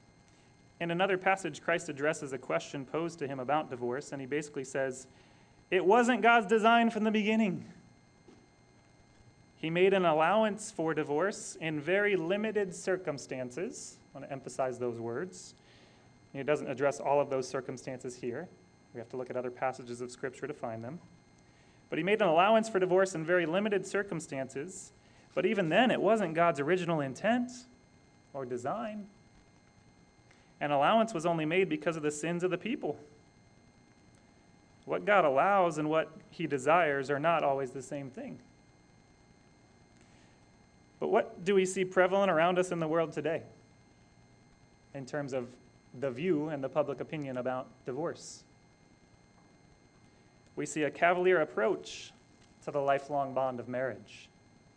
In another passage, Christ addresses a question posed to him about divorce, and he basically says, It wasn't God's design from the beginning. He made an allowance for divorce in very limited circumstances. I want to emphasize those words. It doesn't address all of those circumstances here. We have to look at other passages of Scripture to find them. But he made an allowance for divorce in very limited circumstances. But even then, it wasn't God's original intent or design. An allowance was only made because of the sins of the people. What God allows and what he desires are not always the same thing. But what do we see prevalent around us in the world today in terms of the view and the public opinion about divorce? We see a cavalier approach to the lifelong bond of marriage.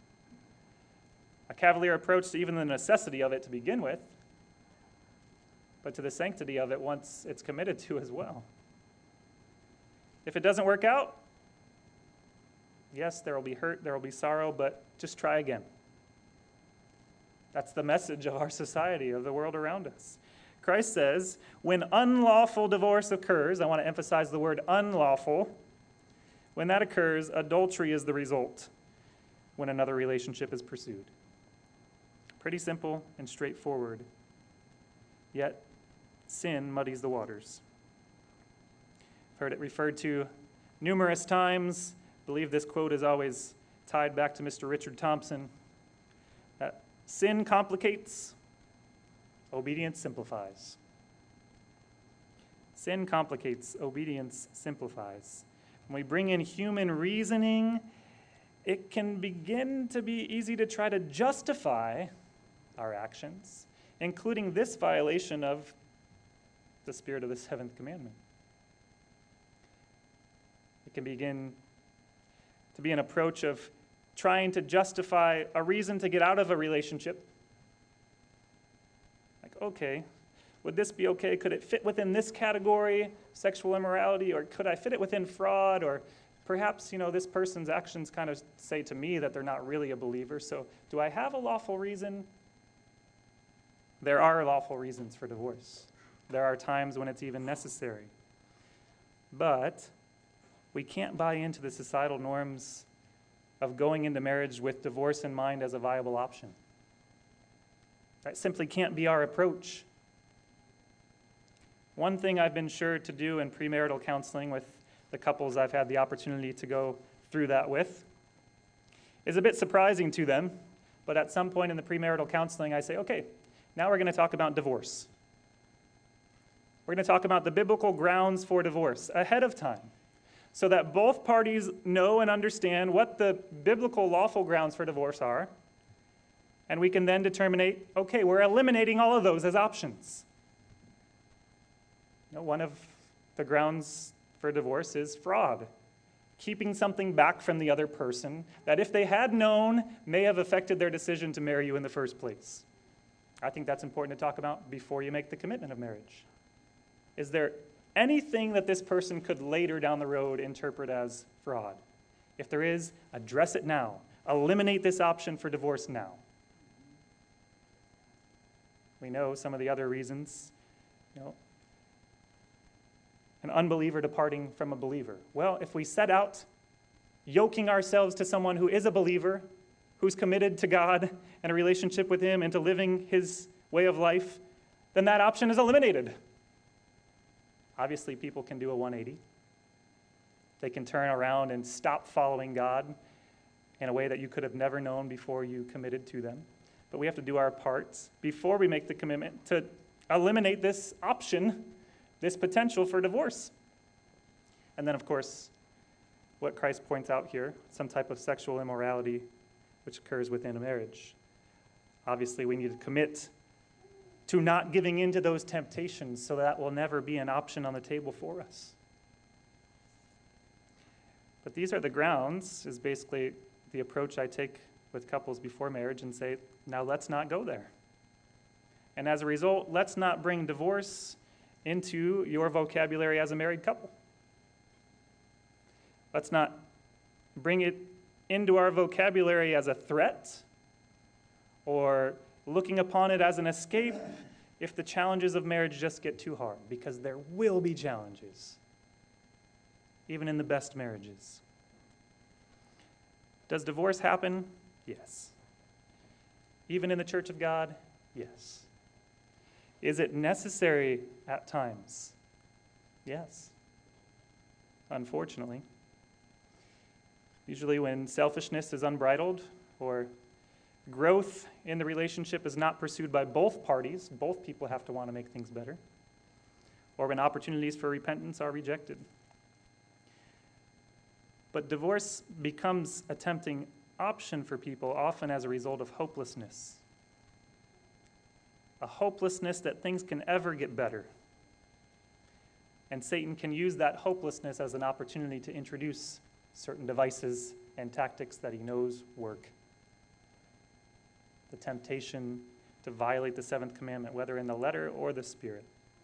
A cavalier approach to even the necessity of it to begin with, but to the sanctity of it once it's committed to as well. If it doesn't work out, yes, there will be hurt, there will be sorrow, but just try again. That's the message of our society, of the world around us. Christ says, when unlawful divorce occurs, I want to emphasize the word unlawful, when that occurs, adultery is the result when another relationship is pursued. Pretty simple and straightforward, yet sin muddies the waters. I've heard it referred to numerous times. I believe this quote is always tied back to Mister Richard Thompson, that sin complicates, obedience simplifies. Sin complicates, obedience simplifies. When we bring in human reasoning, it can begin to be easy to try to justify our actions, including this violation of the spirit of the seventh commandment. It can begin to be an approach of trying to justify a reason to get out of a relationship. Like, okay, would this be okay? Could it fit within this category, sexual immorality, or could I fit it within fraud? Or perhaps, you know, this person's actions kind of say to me that they're not really a believer, so do I have a lawful reason? There are lawful reasons for divorce. There are times when it's even necessary. But we can't buy into the societal norms of going into marriage with divorce in mind as a viable option. That simply can't be our approach. One thing I've been sure to do in premarital counseling with the couples I've had the opportunity to go through that with is a bit surprising to them, but at some point in the premarital counseling, I say, okay, now we're going to talk about divorce. We're going to talk about the biblical grounds for divorce ahead of time, so that both parties know and understand what the biblical lawful grounds for divorce are, and we can then determine, okay, we're eliminating all of those as options. You know, one of the grounds for divorce is fraud, keeping something back from the other person that if they had known may have affected their decision to marry you in the first place. I think that's important to talk about before you make the commitment of marriage. Is there anything that this person could later down the road interpret as fraud? If there is, address it now. Eliminate this option for divorce now. We know some of the other reasons. You know, an unbeliever departing from a believer. Well, if we set out yoking ourselves to someone who is a believer, who's committed to God and a relationship with him and to living his way of life, then that option is eliminated. Obviously, people can do a one eighty. They can turn around and stop following God in a way that you could have never known before you committed to them. But we have to do our parts before we make the commitment to eliminate this option, this potential for divorce. And then, of course, what Christ points out here, some type of sexual immorality which occurs within a marriage. Obviously, we need to commit to not giving in to those temptations so that will never be an option on the table for us. But these are the grounds, is basically the approach I take with couples before marriage and say, now let's not go there. And as a result, let's not bring divorce into your vocabulary as a married couple. Let's not bring it into our vocabulary as a threat or looking upon it as an escape if the challenges of marriage just get too hard, because there will be challenges. even in the best marriages. Does divorce happen? Yes. Even in the church of God? Yes. Is it necessary at times? Yes. Unfortunately. Usually when selfishness is unbridled or growth in the relationship is not pursued by both parties, both people have to want to make things better, or when opportunities for repentance are rejected. But divorce becomes a tempting option for people, often as a result of hopelessness. A hopelessness that things can ever get better. And Satan can use that hopelessness as an opportunity to introduce certain devices and tactics that he knows work. The temptation to violate the seventh commandment, whether in the letter or the spirit.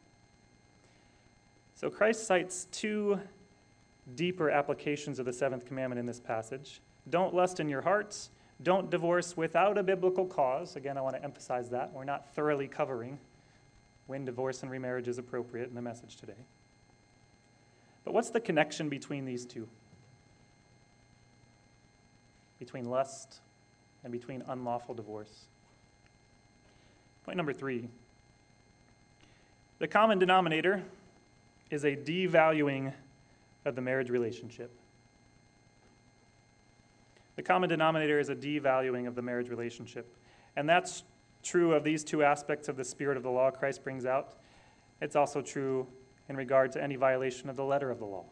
So Christ cites two deeper applications of the seventh commandment in this passage. Don't lust in your hearts. Don't divorce without a biblical cause. Again, I want to emphasize that. We're not thoroughly covering when divorce and remarriage is appropriate in the message today. But what's the connection between these two? Between lust and between unlawful divorce. Point number three. The common denominator is a devaluing of the marriage relationship. The common denominator is a devaluing of the marriage relationship. And that's true of these two aspects of the spirit of the law Christ brings out. It's also true in regard to any violation of the letter of the law.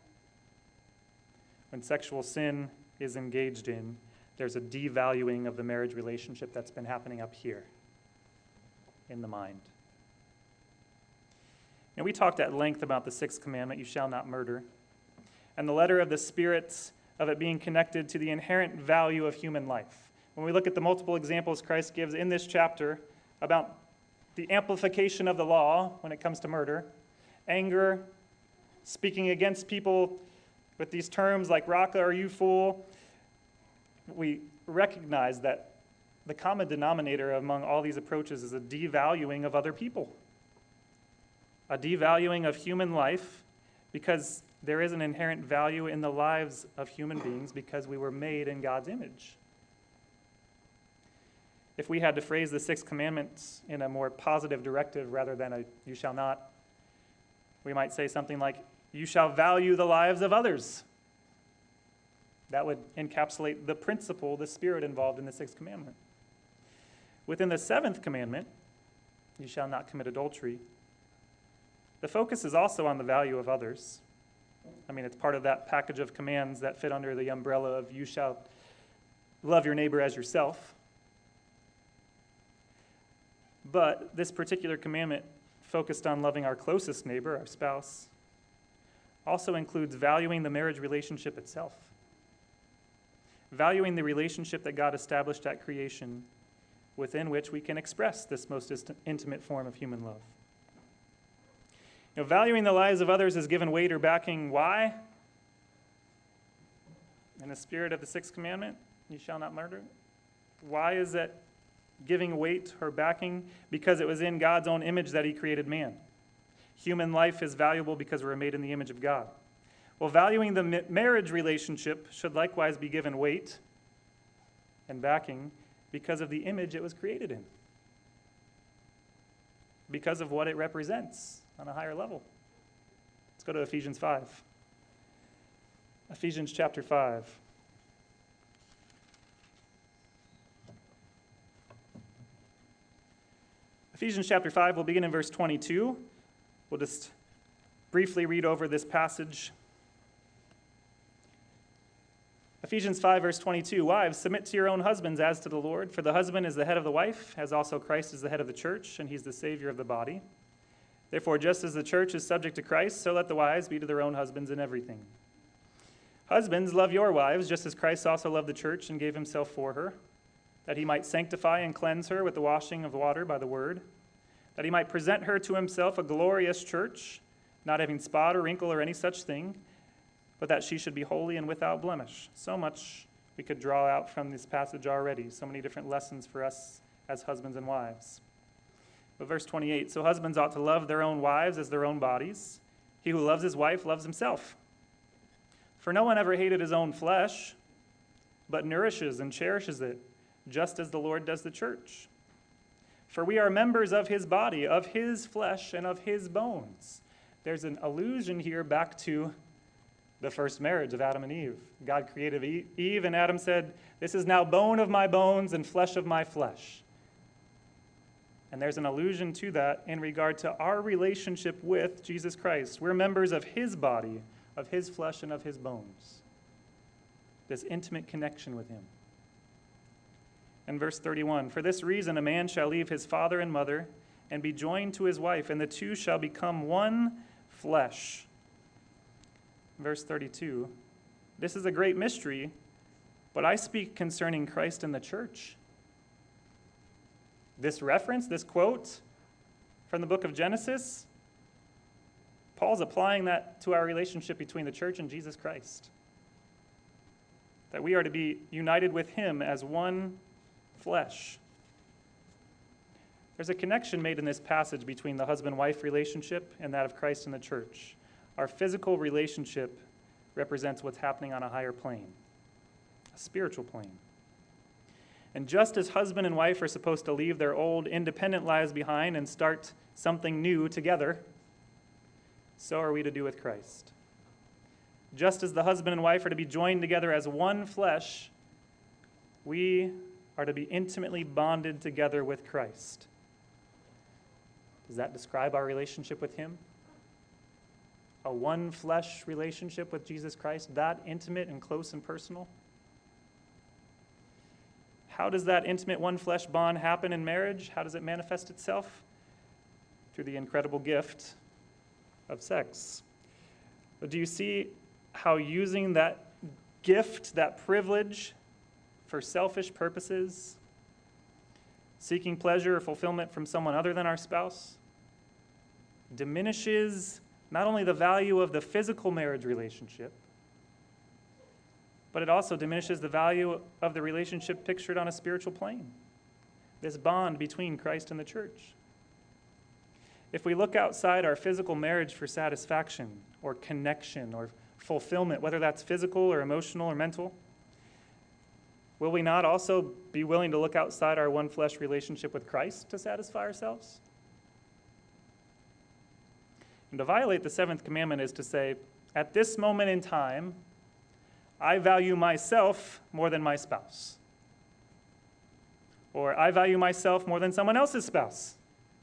When sexual sin is engaged in, there's a devaluing of the marriage relationship that's been happening up here in the mind. And we talked at length about the sixth commandment, you shall not murder, and the letter of the spirits of it being connected to the inherent value of human life. When we look at the multiple examples Christ gives in this chapter about the amplification of the law when it comes to murder, anger, speaking against people with these terms like "Raka, are you fool?" we recognize that the common denominator among all these approaches is a devaluing of other people, a devaluing of human life, because there is an inherent value in the lives of human beings because we were made in God's image. If we had to phrase the six commandments in a more positive directive rather than a "you shall not," we might say something like, "You shall value the lives of others." That would encapsulate the principle, the spirit involved in the sixth commandment. Within the seventh commandment, "You shall not commit adultery," the focus is also on the value of others. I mean, it's part of that package of commands that fit under the umbrella of "you shall love your neighbor as yourself." But this particular commandment, focused on loving our closest neighbor, our spouse, also includes valuing the marriage relationship itself. Valuing the relationship that God established at creation, within which we can express this most intimate form of human love. You know, valuing the lives of others is given weight or backing. Why? In the spirit of the sixth commandment, "You shall not murder." Why is it giving weight or backing? Because it was in God's own image that he created man. Human life is valuable because we're made in the image of God. Well, valuing the marriage relationship should likewise be given weight and backing because of the image it was created in, because of what it represents on a higher level. Let's go to Ephesians five. Ephesians chapter five. Ephesians chapter five, we'll begin in verse twenty-two. We'll just briefly read over this passage. Ephesians five, verse twenty-two, "Wives, submit to your own husbands as to the Lord, for the husband is the head of the wife, as also Christ is the head of the church, and he's the Savior of the body. Therefore, just as the church is subject to Christ, so let the wives be to their own husbands in everything. Husbands, love your wives, just as Christ also loved the church and gave himself for her, that he might sanctify and cleanse her with the washing of water by the word, that he might present her to himself a glorious church, not having spot or wrinkle or any such thing, but that she should be holy and without blemish." So much we could draw out from this passage already, so many different lessons for us as husbands and wives. But verse twenty-eight, "So husbands ought to love their own wives as their own bodies. He who loves his wife loves himself. For no one ever hated his own flesh, but nourishes and cherishes it, just as the Lord does the church. For we are members of his body, of his flesh, and of his bones. There's an allusion here back to the first marriage of Adam and Eve. God created Eve, and Adam said, "This is now bone of my bones and flesh of my flesh." And there's an allusion to that in regard to our relationship with Jesus Christ. We're members of his body, of his flesh, and of his bones. This intimate connection with him. In verse thirty-one, "For this reason a man shall leave his father and mother and be joined to his wife, and the two shall become one flesh." Verse thirty-two, "This is a great mystery, but I speak concerning Christ and the church." This reference, this quote from the book of Genesis, Paul's applying that to our relationship between the church and Jesus Christ. That we are to be united with him as one flesh. There's a connection made in this passage between the husband-wife relationship and that of Christ and the church. Our physical relationship represents what's happening on a higher plane, a spiritual plane. And just as husband and wife are supposed to leave their old independent lives behind and start something new together, so are we to do with Christ. Just as the husband and wife are to be joined together as one flesh, we are to be intimately bonded together with Christ. Does that describe our relationship with him? A one flesh relationship with Jesus Christ, that intimate and close and personal? How does that intimate one flesh bond happen in marriage? How does it manifest itself? Through the incredible gift of sex. But do you see how using that gift, that privilege, for selfish purposes, seeking pleasure or fulfillment from someone other than our spouse, diminishes not only the value of the physical marriage relationship, but it also diminishes the value of the relationship pictured on a spiritual plane, this bond between Christ and the church. If we look outside our physical marriage for satisfaction or connection or fulfillment, whether that's physical or emotional or mental, will we not also be willing to look outside our one flesh relationship with Christ to satisfy ourselves? And to violate the seventh commandment is to say, at this moment in time, I value myself more than my spouse. Or I value myself more than someone else's spouse.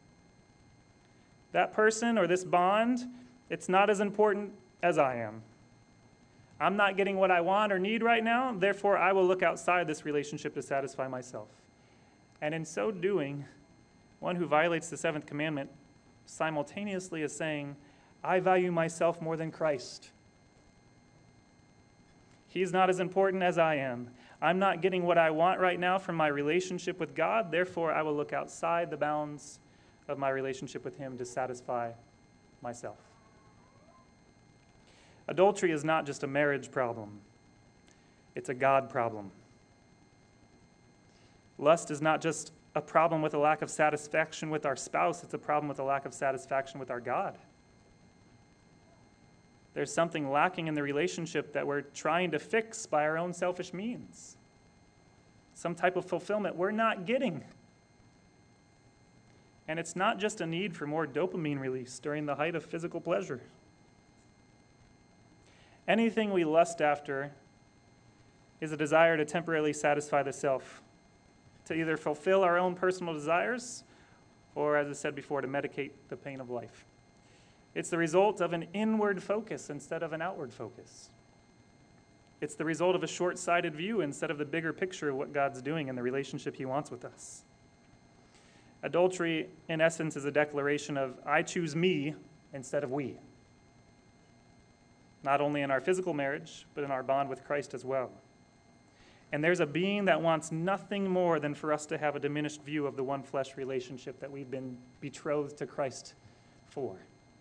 That person or this bond, it's not as important as I am. I'm not getting what I want or need right now, therefore I will look outside this relationship to satisfy myself. And in so doing, one who violates the seventh commandment simultaneously is saying, I value myself more than Christ. He's not as important as I am. I'm not getting what I want right now from my relationship with God, therefore I will look outside the bounds of my relationship with him to satisfy myself. Adultery is not just a marriage problem. It's a God problem. Lust is not just a problem with a lack of satisfaction with our spouse. It's a problem with a lack of satisfaction with our God. There's something lacking in the relationship that we're trying to fix by our own selfish means. Some type of fulfillment we're not getting. And it's not just a need for more dopamine release during the height of physical pleasure. Anything we lust after is a desire to temporarily satisfy the self, to either fulfill our own personal desires or, as I said before, to medicate the pain of life. It's the result of an inward focus instead of an outward focus. It's the result of a short-sighted view instead of the bigger picture of what God's doing in the relationship he wants with us. Adultery, in essence, is a declaration of, I choose me instead of we. Not only in our physical marriage, but in our bond with Christ as well. And there's a being that wants nothing more than for us to have a diminished view of the one flesh relationship that we've been betrothed to Christ for.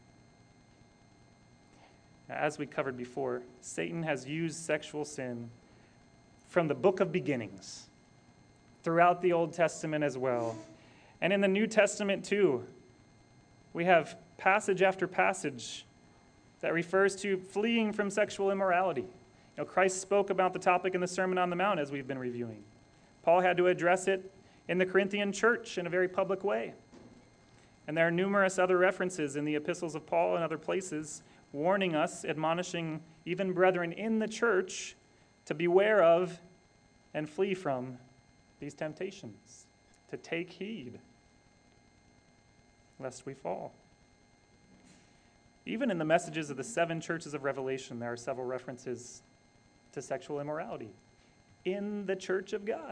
Now, as we covered before, Satan has used sexual sin from the book of beginnings, throughout the Old Testament as well, and in the New Testament too. We have passage after passage that refers to fleeing from sexual immorality, Now, Christ spoke about the topic in the Sermon on the Mount as we've been reviewing. Paul had to address it in the Corinthian church in a very public way. And there are numerous other references in the epistles of Paul and other places warning us, admonishing even brethren in the church to beware of and flee from these temptations, to take heed lest we fall. Even in the messages of the seven churches of Revelation, there are several references to sexual immorality in the church of God.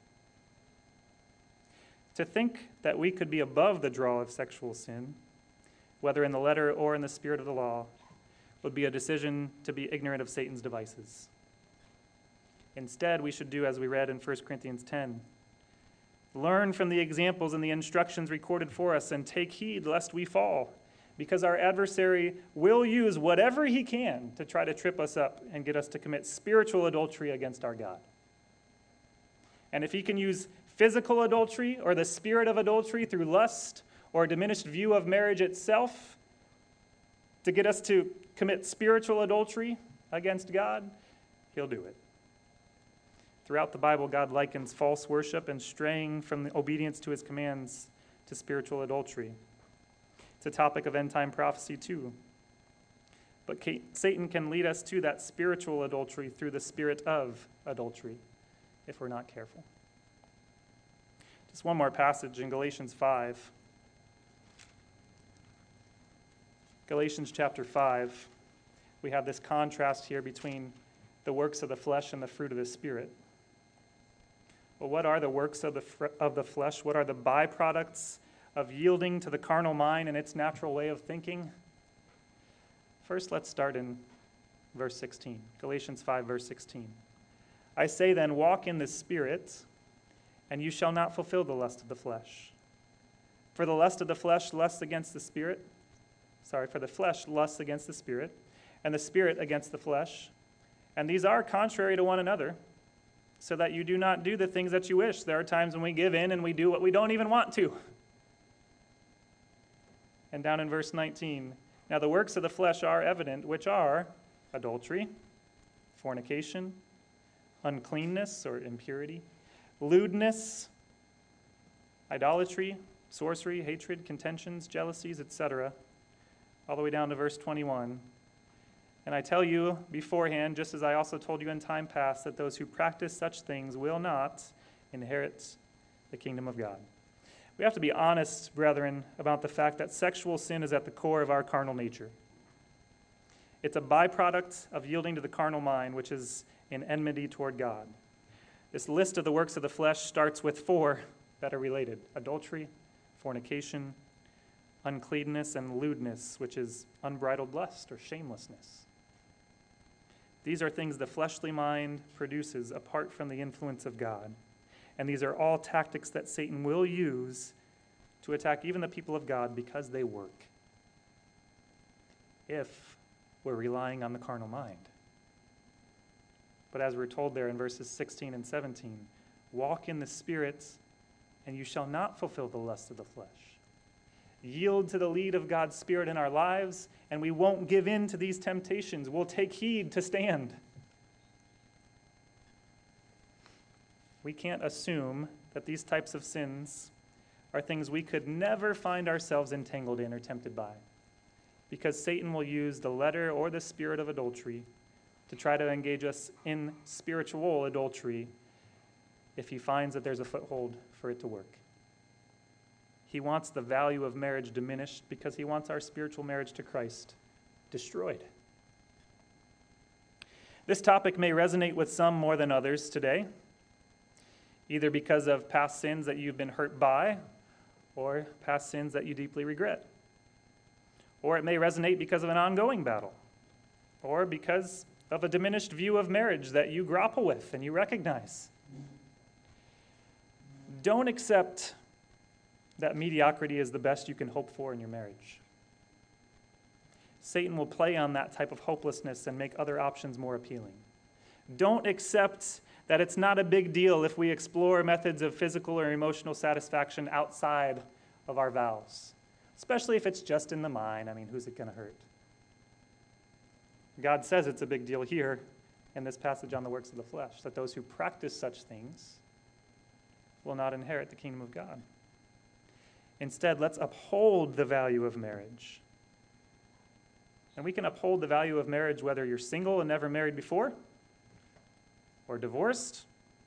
To think that we could be above the draw of sexual sin, whether in the letter or in the spirit of the law, would be a decision to be ignorant of Satan's devices. Instead, we should do as we read in First Corinthians ten. Learn from the examples and the instructions recorded for us and take heed lest we fall, because our adversary will use whatever he can to try to trip us up and get us to commit spiritual adultery against our God. And if he can use physical adultery or the spirit of adultery through lust or a diminished view of marriage itself to get us to commit spiritual adultery against God, he'll do it. Throughout the Bible, God likens false worship and straying from the obedience to his commands to spiritual adultery. It's a topic of end-time prophecy too. But Satan can lead us to that spiritual adultery through the spirit of adultery if we're not careful. Just one more passage in Galatians five. Galatians chapter five, we have this contrast here between the works of the flesh and the fruit of the Spirit. Well, what are the works of the, fr- of the flesh? What are the byproducts of yielding to the carnal mind and its natural way of thinking? First, let's start in verse sixteen. Galatians five, verse sixteen. I say then, walk in the Spirit, and you shall not fulfill the lust of the flesh. For the lust of the flesh lusts against the Spirit. Sorry, for the flesh lusts against the Spirit, and the Spirit against the flesh. And these are contrary to one another, so that you do not do the things that you wish. There are times when we give in and we do what we don't even want to. And down in verse nineteen, now the works of the flesh are evident, which are adultery, fornication, uncleanness or impurity, lewdness, idolatry, sorcery, hatred, contentions, jealousies, et cetera, all the way down to verse twenty-one. And I tell you beforehand, just as I also told you in time past, that those who practice such things will not inherit the kingdom of God. We have to be honest, brethren, about the fact that sexual sin is at the core of our carnal nature. It's a byproduct of yielding to the carnal mind, which is in enmity toward God. This list of the works of the flesh starts with four that are related: adultery, fornication, uncleanness, and lewdness, which is unbridled lust or shamelessness. These are things the fleshly mind produces apart from the influence of God. And these are all tactics that Satan will use to attack even the people of God because they work, if we're relying on the carnal mind. But as we're told there in verses sixteen and seventeen, walk in the Spirit, and you shall not fulfill the lust of the flesh. Yield to the lead of God's Spirit in our lives, and we won't give in to these temptations. We'll take heed to stand. We can't assume that these types of sins are things we could never find ourselves entangled in or tempted by, because Satan will use the letter or the spirit of adultery to try to engage us in spiritual adultery if he finds that there's a foothold for it to work. He wants the value of marriage diminished because he wants our spiritual marriage to Christ destroyed. This topic may resonate with some more than others today, either because of past sins that you've been hurt by or past sins that you deeply regret. Or it may resonate because of an ongoing battle, or because of a diminished view of marriage that you grapple with and you recognize. Don't accept that mediocrity is the best you can hope for in your marriage. Satan will play on that type of hopelessness and make other options more appealing. Don't accept that it's not a big deal if we explore methods of physical or emotional satisfaction outside of our vows, especially if it's just in the mind. I mean, who's it going to hurt? God says it's a big deal here, in this passage on the works of the flesh, that those who practice such things will not inherit the kingdom of God. Instead, let's uphold the value of marriage. And we can uphold the value of marriage whether you're single and never married before, or divorced,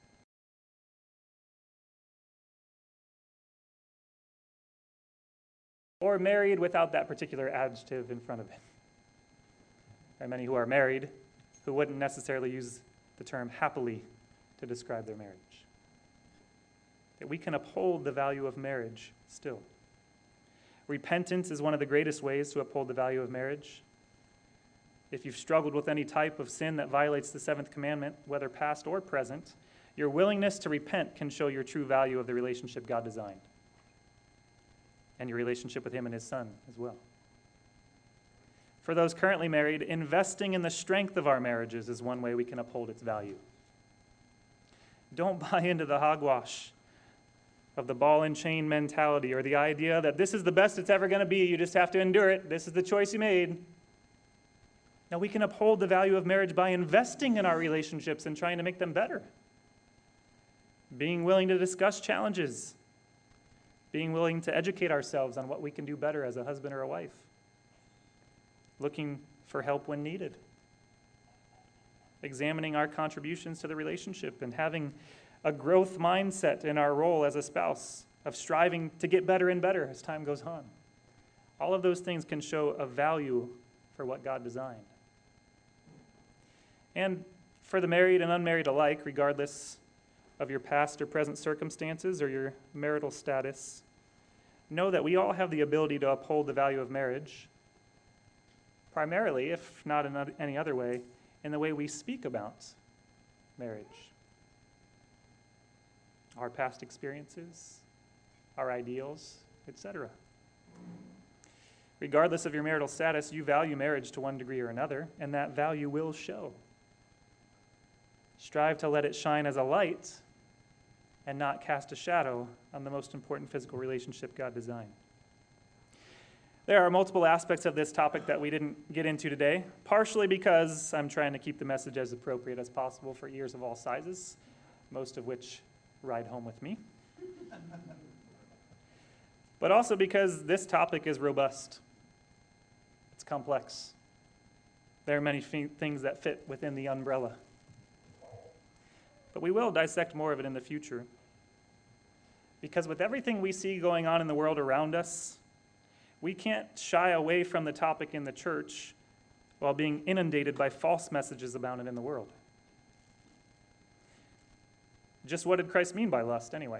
or married without that particular adjective in front of it. There are many who are married who wouldn't necessarily use the term happily to describe their marriage. That we can uphold the value of marriage still. Repentance is one of the greatest ways to uphold the value of marriage. If you've struggled with any type of sin that violates the seventh commandment, whether past or present, your willingness to repent can show your true value of the relationship God designed, and your relationship with him and his son as well. For those currently married, investing in the strength of our marriages is one way we can uphold its value. Don't buy into the hogwash of the ball and chain mentality, or the idea that this is the best it's ever going to be, you just have to endure it, this is the choice you made. Now, we can uphold the value of marriage by investing in our relationships and trying to make them better. Being willing to discuss challenges. Being willing to educate ourselves on what we can do better as a husband or a wife. Looking for help when needed. Examining our contributions to the relationship and having a growth mindset in our role as a spouse of striving to get better and better as time goes on. All of those things can show a value for what God designed. And for the married and unmarried alike, regardless of your past or present circumstances or your marital status, know that we all have the ability to uphold the value of marriage, primarily, if not in any other way, in the way we speak about marriage. Our past experiences, our ideals, et cetera. Regardless of your marital status, you value marriage to one degree or another, and that value will show. Strive to let it shine as a light and not cast a shadow on the most important physical relationship God designed. There are multiple aspects of this topic that we didn't get into today, partially because I'm trying to keep the message as appropriate as possible for ears of all sizes, most of which ride home with me. But also because this topic is robust. It's complex. There are many f- things that fit within the umbrella. But we will dissect more of it in the future. Because with everything we see going on in the world around us, we can't shy away from the topic in the church while being inundated by false messages about it in the world. Just what did Christ mean by lust anyway?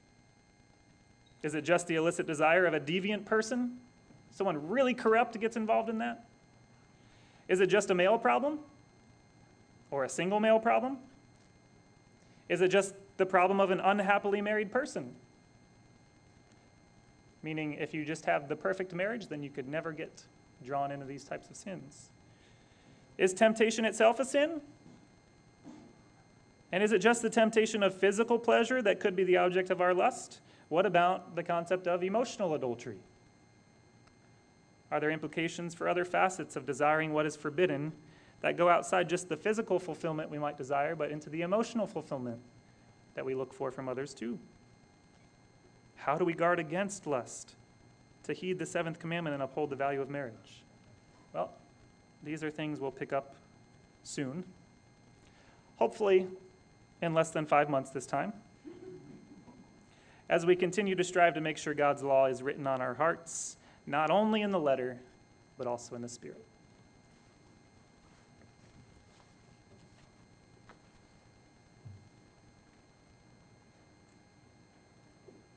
Is it just the illicit desire of a deviant person? Someone really corrupt gets involved in that? Is it just a male problem? Or a single male problem? Is it just the problem of an unhappily married person? Meaning, if you just have the perfect marriage, then you could never get drawn into these types of sins. Is temptation itself a sin? And is it just the temptation of physical pleasure that could be the object of our lust? What about the concept of emotional adultery? Are there implications for other facets of desiring what is forbidden that go outside just the physical fulfillment we might desire, but into the emotional fulfillment that we look for from others too? How do we guard against lust, to heed the seventh commandment and uphold the value of marriage? Well, these are things we'll pick up soon. Hopefully, in less than five months this time, as we continue to strive to make sure God's law is written on our hearts, not only in the letter, but also in the spirit.